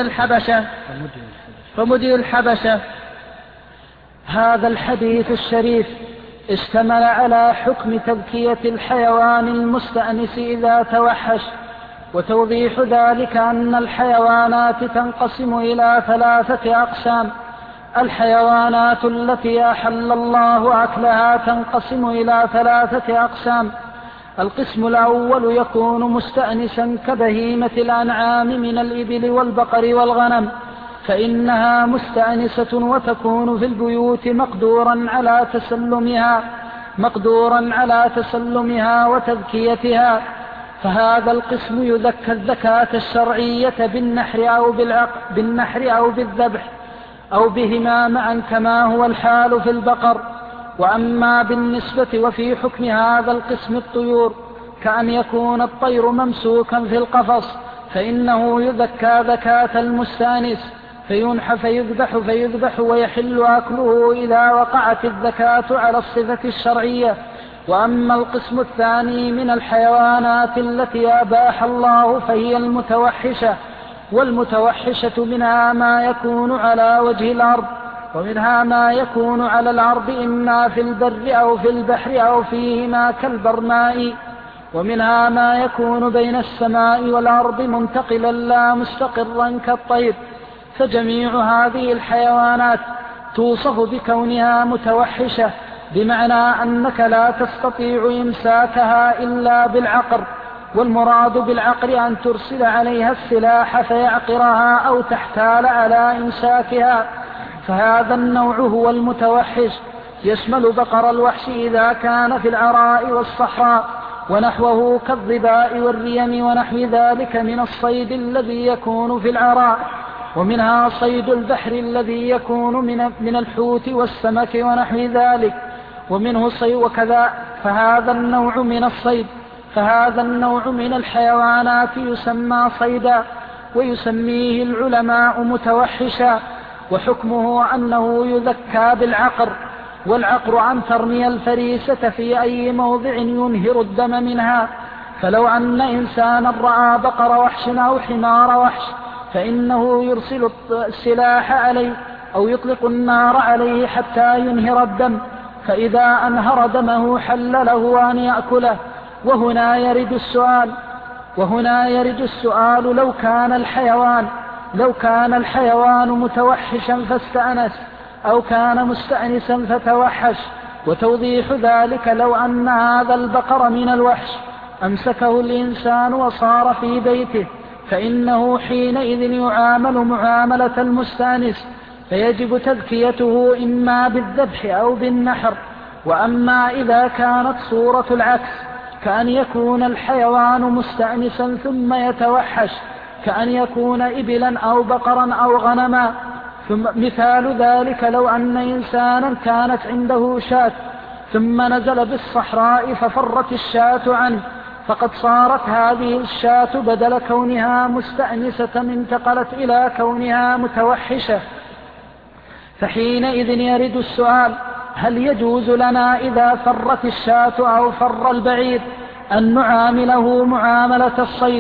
Speaker 1: فمدي الحبشة.
Speaker 2: هذا الحديث الشريف اشتمل على حكم تذكية الحيوان المستأنس إذا توحش، وتوضيح ذلك أن الحيوانات تنقسم إلى 3 أقسام. الحيوانات التي أحل الله أكلها تنقسم إلى 3 أقسام. القسم الأول يكون مستأنسا كبهيمة الأنعام من الإبل والبقر والغنم، فإنها مستأنسة وتكون في البيوت مقدورا على تسلمها وتذكيتها، فهذا القسم يذكى الزكاة الشرعية بالنحر أو بالذبح أو بهما معا، كما هو الحال في البقر. وأما بالنسبة وفي حكم هذا القسم الطيور، كأن يكون الطير ممسوكا في القفص، فإنه يذكى زكاة المستأنس، فيذبح ويحل أكله إذا وقعت الزكاة على الصفة الشرعية. وأما القسم الثاني من الحيوانات التي أباح الله فهي المتوحشة، والمتوحشة منها ما يكون على وجه الأرض، ومنها ما يكون على الأرض إما في البر أو في البحر أو فيهما كالبرماء، ومنها ما يكون بين السماء والأرض منتقلا لا مستقرا كالطير. فجميع هذه الحيوانات توصف بكونها متوحشة، بمعنى أنك لا تستطيع إمساكها إلا بالعقر، والمراد بالعقر أن ترسل عليها السلاح فيعقرها أو تحتال على إمساكها. فهذا النوع هو المتوحش، يشمل بقر الوحش إذا كان في العراء والصحراء ونحوه كالظباء والريم ونحو ذلك من الصيد الذي يكون في العراء، ومنها صيد البحر الذي يكون من الحوت والسمك ونحو ذلك، ومنه صيد وكذا. فهذا النوع من الصيد، فهذا النوع من الحيوانات يسمى صيدا، ويسميه العلماء متوحشا، وحكمه أنه يذكى بالعقر. والعقر أن ترمي الفريسة في أي موضع ينهر الدم منها. فلو أن إنسانا رأى بقر وحش أو حمار وحش فإنه يرسل السلاح عليه أو يطلق النار عليه حتى ينهر الدم، فإذا أنهر دمه حل له أن يأكله. وهنا يرد السؤال لو كان الحيوان متوحشا فاستأنس، أو كان مستأنسا فتوحش. وتوضيح ذلك لو أن هذا البقر من الوحش أمسكه الإنسان وصار في بيته، فإنه حينئذ يعامل معاملة المستأنس، فيجب تذكيته إما بالذبح أو بالنحر. وأما إذا كانت صورة العكس، كأن يكون الحيوان مستأنسا ثم يتوحش، كأن يكون إبلا أو بقرا أو غنما. مثال ذلك لو أن إنسانا كانت عنده شاة ثم نزل بالصحراء ففرت الشاة عنه، فقد صارت هذه الشاة بدل كونها مستأنسة انتقلت إلى كونها متوحشة. فحينئذ يرد السؤال: هل يجوز لنا إذا فرت الشاة أو فر البعير أن نعامله معاملة الصيد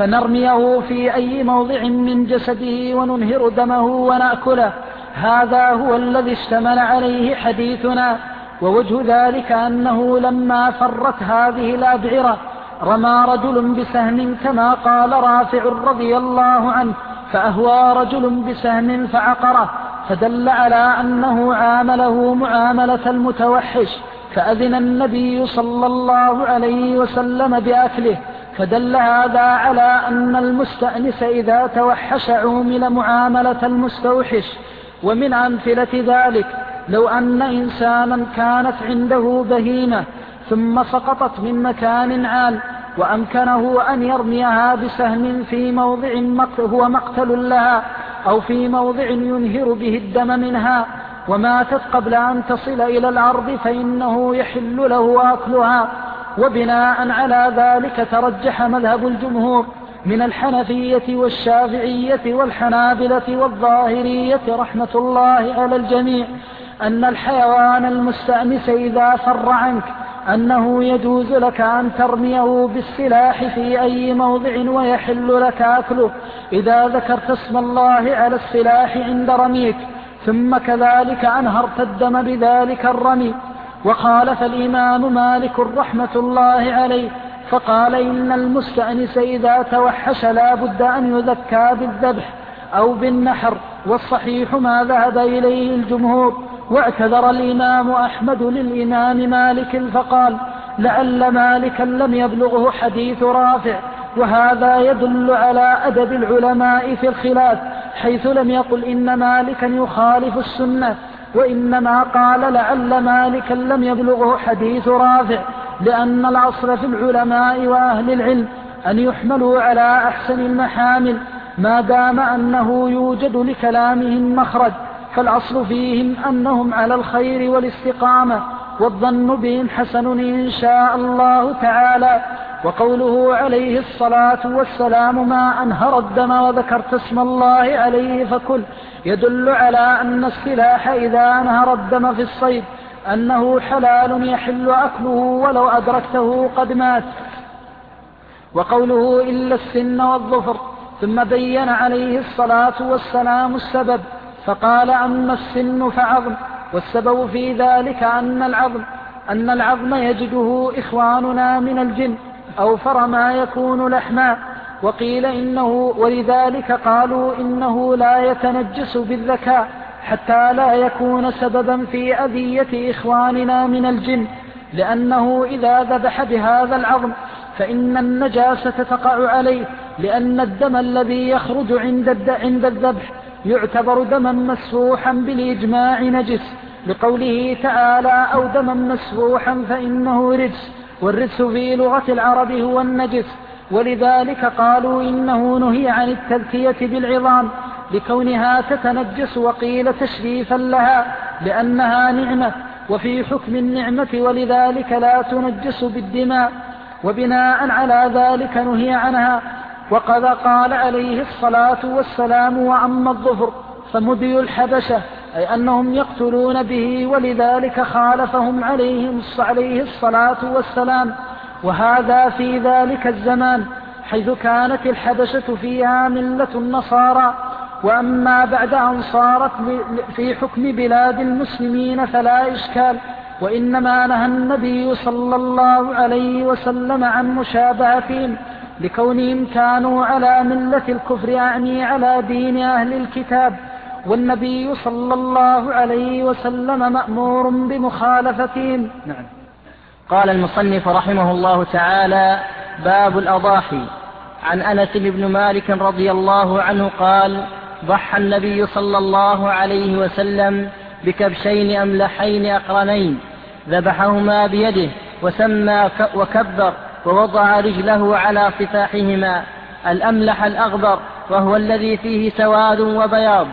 Speaker 2: فنرميه في أي موضع من جسده وننهر دمه ونأكله؟ هذا هو الذي اشتمل عليه حديثنا. ووجه ذلك أنه لما فرت هذه الأبعرة رمى رجل بسهم كما قال رافع رضي الله عنه، فأهوى رجل بسهم فعقره، فدل على أنه عامله معاملة المتوحش، فأذن النبي صلى الله عليه وسلم بأكله، فدل هذا على أن المستأنس إذا توحش عومل معاملة المستوحش. ومن أمثلة ذلك لو أن إنسانا كانت عنده بهيمة ثم سقطت من مكان عال، وأمكنه أن يرميها بسهم في موضع هو مقتل لها، أو في موضع ينهر به الدم منها، وماتت قبل أن تصل إلى الأرض، فإنه يحل له أكلها. وبناء على ذلك ترجح مذهب الجمهور من الحنفية والشافعية والحنابلة والظاهرية رحمة الله على الجميع أن الحيوان المستأنس إذا فر عنك أنه يجوز لك أن ترميه بالسلاح في أي موضع ويحل لك أكله إذا ذكرت اسم الله على السلاح عند رميك، ثم كذلك أنهرت الدم بذلك الرمي. وخالف الإمام مالك رحمة الله عليه فقال إن المستأنس إذا توحش لا بد أن يذكى بالذبح أو بالنحر، والصحيح ما ذهب إليه الجمهور. واعتذر الإمام أحمد للإمام مالك فقال لعل مالكا لم يبلغه حديث رافع، وهذا يدل على أدب العلماء في الخلاف، حيث لم يقل إن مالكا يخالف السنة، وإنما قال لعل مالكا لم يبلغه حديث رافع، لأن الأصل في العلماء وأهل العلم أن يحملوا على أحسن المحامل ما دام أنه يوجد لكلامهم مخرج، فالأصل فيهم أنهم على الخير والاستقامة، والظن بهم حسن إن شاء الله تعالى. وقوله عليه الصلاة والسلام ما أنهر الدم وذكرت اسم الله عليه فكل، يدل على أن السلاح إذا أنهر الدم في الصيد أنه حلال يحل أكله ولو أدركته قد مات. وقوله إلا السن والظفر، ثم بين عليه الصلاة والسلام السبب فقال أما السن فعظم، والسبب في ذلك أن العظم يجده إخواننا من الجن أوفر ما يكون لحما، وقيل إنه ولذلك قالوا إنه لا يتنجس بالذكاء حتى لا يكون سببا في أذية إخواننا من الجن، لأنه إذا ذبح بهذا العظم فإن النجاسة تقع عليه، لأن الدم الذي يخرج عند الذبح يعتبر دما مسفوحا بالإجماع نجس، لقوله تعالى أو دما مسفوحا فإنه رجس، والرجس في لغة العرب هو النجس. ولذلك قالوا إنه نهي عن التذكية بالعظام لكونها تتنجس، وقيل تشريفا لها لأنها نعمة وفي حكم النعمة، ولذلك لا تنجس بالدماء، وبناء على ذلك نهي عنها. وقد قال عليه الصلاة والسلام وأما الظفر فمدي الحبشة، أي أنهم يقتلون به، ولذلك خالفهم عليه الصلاة والسلام، وهذا في ذلك الزمان حيث كانت الحبشة فيها ملة النصارى. وأما بعد أن صارت في حكم بلاد المسلمين فلا إشكال، وإنما نهى النبي صلى الله عليه وسلم عن مشابهتهم لكونهم كانوا على ملة الكفر، أعني على دين أهل الكتاب، والنبي صلى الله عليه وسلم مأمور بمخالفتهم.
Speaker 1: نعم. قال المصنف رحمه الله تعالى: باب الأضاحي. عن أنس بن مالك رضي الله عنه قال: ضحى النبي صلى الله عليه وسلم بكبشين أملحين أقرنين، ذبحهما بيده وسمى وكبر، ووضع رجله على صفاحهما، الأملح الأغبر وهو الذي فيه سواد وبياض.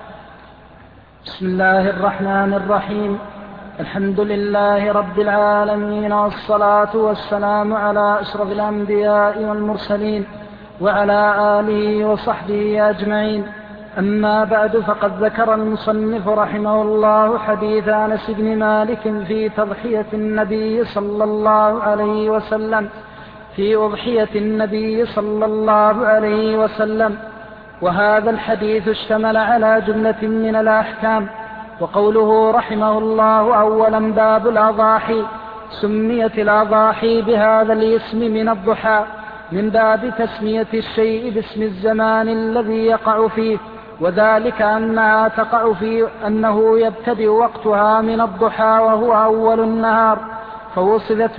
Speaker 2: بسم الله الرحمن الرحيم. الحمد لله رب العالمين، والصلاة والسلام على أشرف الأنبياء والمرسلين وعلى آله وصحبه أجمعين. أما بعد، فقد ذكر المصنف رحمه الله حديث أنس بن مالك في تضحية النبي صلى الله عليه وسلم في أضحية النبي صلى الله عليه وسلم، وهذا الحديث اشتمل على جملة من الأحكام. وقوله رحمه الله: أولا باب الأضاحي. سميت الأضاحي بهذا الاسم من الضحى، من باب تسمية الشيء باسم الزمان الذي يقع فيه، وذلك أنها تقع في أنه يبتدئ وقتها من الضحى وهو أول النهار، فوصفت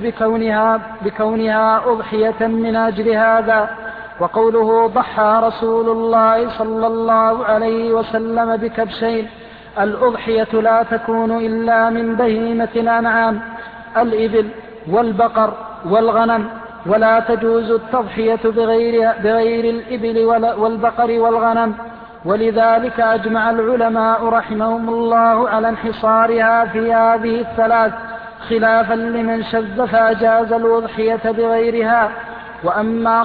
Speaker 2: بكونها أضحية من أجل هذا. وقوله ضحى رسول الله صلى الله عليه وسلم بكبشين، الأضحية لا تكون إلا من بهيمة الأنعام، الإبل والبقر والغنم، ولا تجوز التضحية بغير الإبل والبقر والغنم. ولذلك أجمع العلماء رحمهم الله على انحصارها في هذه الثلاث، خلافا لمن شذ فأجاز الأضحية بغيرها. وأما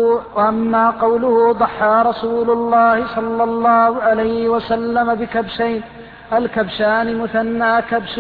Speaker 2: قوله ضحى رسول الله صلى الله عليه وسلم بكبشين، الكبشان مثنى كبش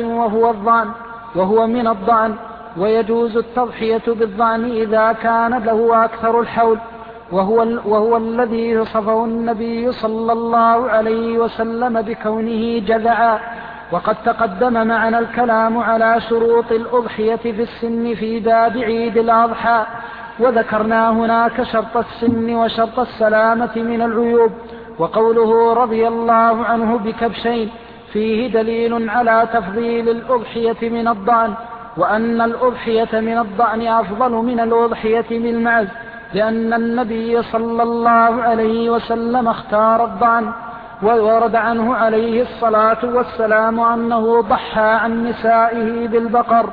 Speaker 2: وهو من الضأن، ويجوز التضحية بالضأن إذا كان له أكثر الحول، وهو الذي وصفه النبي صلى الله عليه وسلم بكونه جذعا. وقد تقدم معنا الكلام على شروط الأضحية في السن في باب عيد الأضحى، وذكرنا هناك شرط السن وشرط السلامة من العيوب. وقوله رضي الله عنه بكبشين فيه دليل على تفضيل الأضحية من الضأن، وأن الأضحية من الضأن أفضل من الأضحية بالمعز، لأن النبي صلى الله عليه وسلم اختار الضأن. وورد عنه عليه الصلاة والسلام أنه ضحى عن نسائه بالبقر.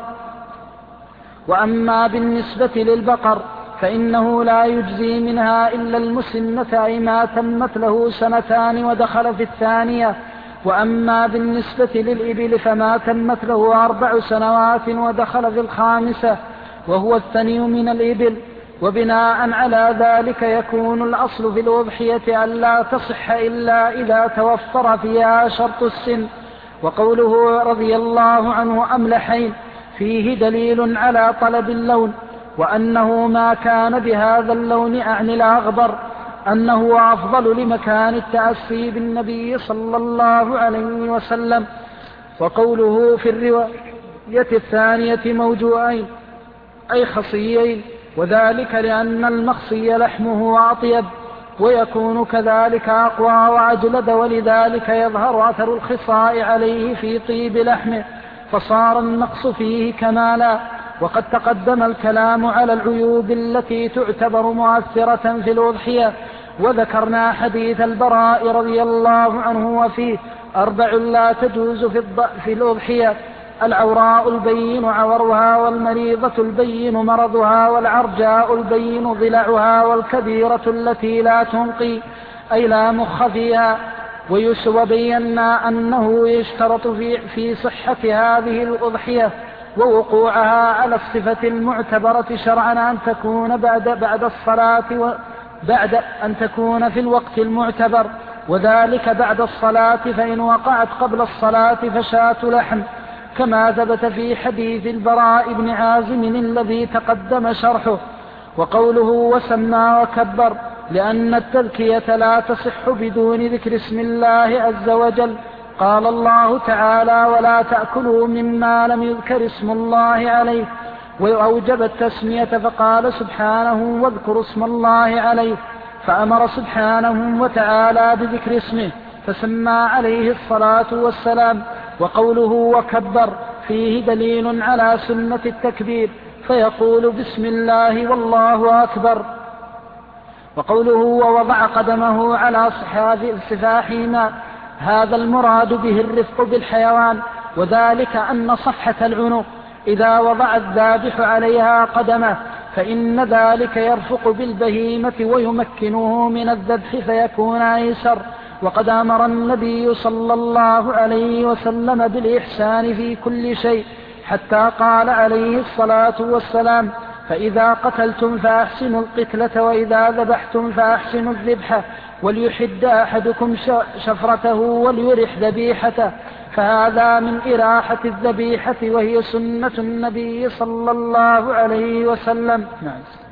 Speaker 2: وأما بالنسبة للبقر فإنه لا يجزي منها إلا المسنة، أي ما تمت له 2 سنين ودخل في الثانية. وأما بالنسبة للإبل فما تمت له 4 سنوات ودخل في الخامسة، وهو الثني من الإبل. وبناء على ذلك يكون الأصل في الأضحية ألا تصح إلا إذا توفر فيها شرط السن. وقوله رضي الله عنه أملحين فيه دليل على طلب اللون، وأنه ما كان بهذا اللون أعني الأغبر أنه أفضل لمكان التأسي بالنبي صلى الله عليه وسلم. وقوله في الرواية الثانية موجوعين أي خصيين، وذلك لأن المخصي لحمه أطيب ويكون كذلك أقوى وأجلد، ولذلك يظهر أثر الخصاء عليه في طيب لحمه، فصار النقص فيه كمالا. وقد تقدم الكلام على العيوب التي تعتبر مؤثرة في الأضحية، وذكرنا حديث البراء رضي الله عنه وفيه 4 لا تجوز في الأضحية: العوراء البين عورها، والمريضة البين مرضها، والعرجاء البين ضلعها، والكبيرة التي لا تنقي أي لا مخ فيها. وبينا أنه يشترط في صحة هذه الأضحية ووقوعها على الصفة المعتبرة شرعا أن تكون بعد الصلاة بعد أن تكون في الوقت المعتبر، وذلك بعد الصلاة، فإن وقعت قبل الصلاة فشاة لحم، كما ثبت في حديث البراء بن عازم الذي تقدم شرحه. وقوله وسمى وكبر لأن التذكية لا تصح بدون ذكر اسم الله عز وجل. قال الله تعالى: ولا تأكلوا مما لم يذكر اسم الله عليه، وأوجب التسمية فقال سبحانه: واذكروا اسم الله عليه، فأمر سبحانه وتعالى بذكر اسمه فسمى عليه الصلاة والسلام. وقوله وكبر فيه دليل على سنة التكبير، فيقول بسم الله والله أكبر. وقوله ووضع قدمه على صفاح ماء، هذا المراد به الرفق بالحيوان، وذلك أن صفحة العنق إذا وضع الذابح عليها قدمه فإن ذلك يرفق بالبهيمة ويمكنه من الذبح فيكون أيسر. وقد أمر النبي صلى الله عليه وسلم بالإحسان في كل شيء، حتى قال عليه الصلاة والسلام: فإذا قتلتم فأحسنوا القتلة، وإذا ذبحتم فأحسنوا الذبحة، وليحد أحدكم شفرته وليرح ذبيحته. فهذا من إراحة الذبيحة، وهي سنة النبي صلى الله عليه وسلم.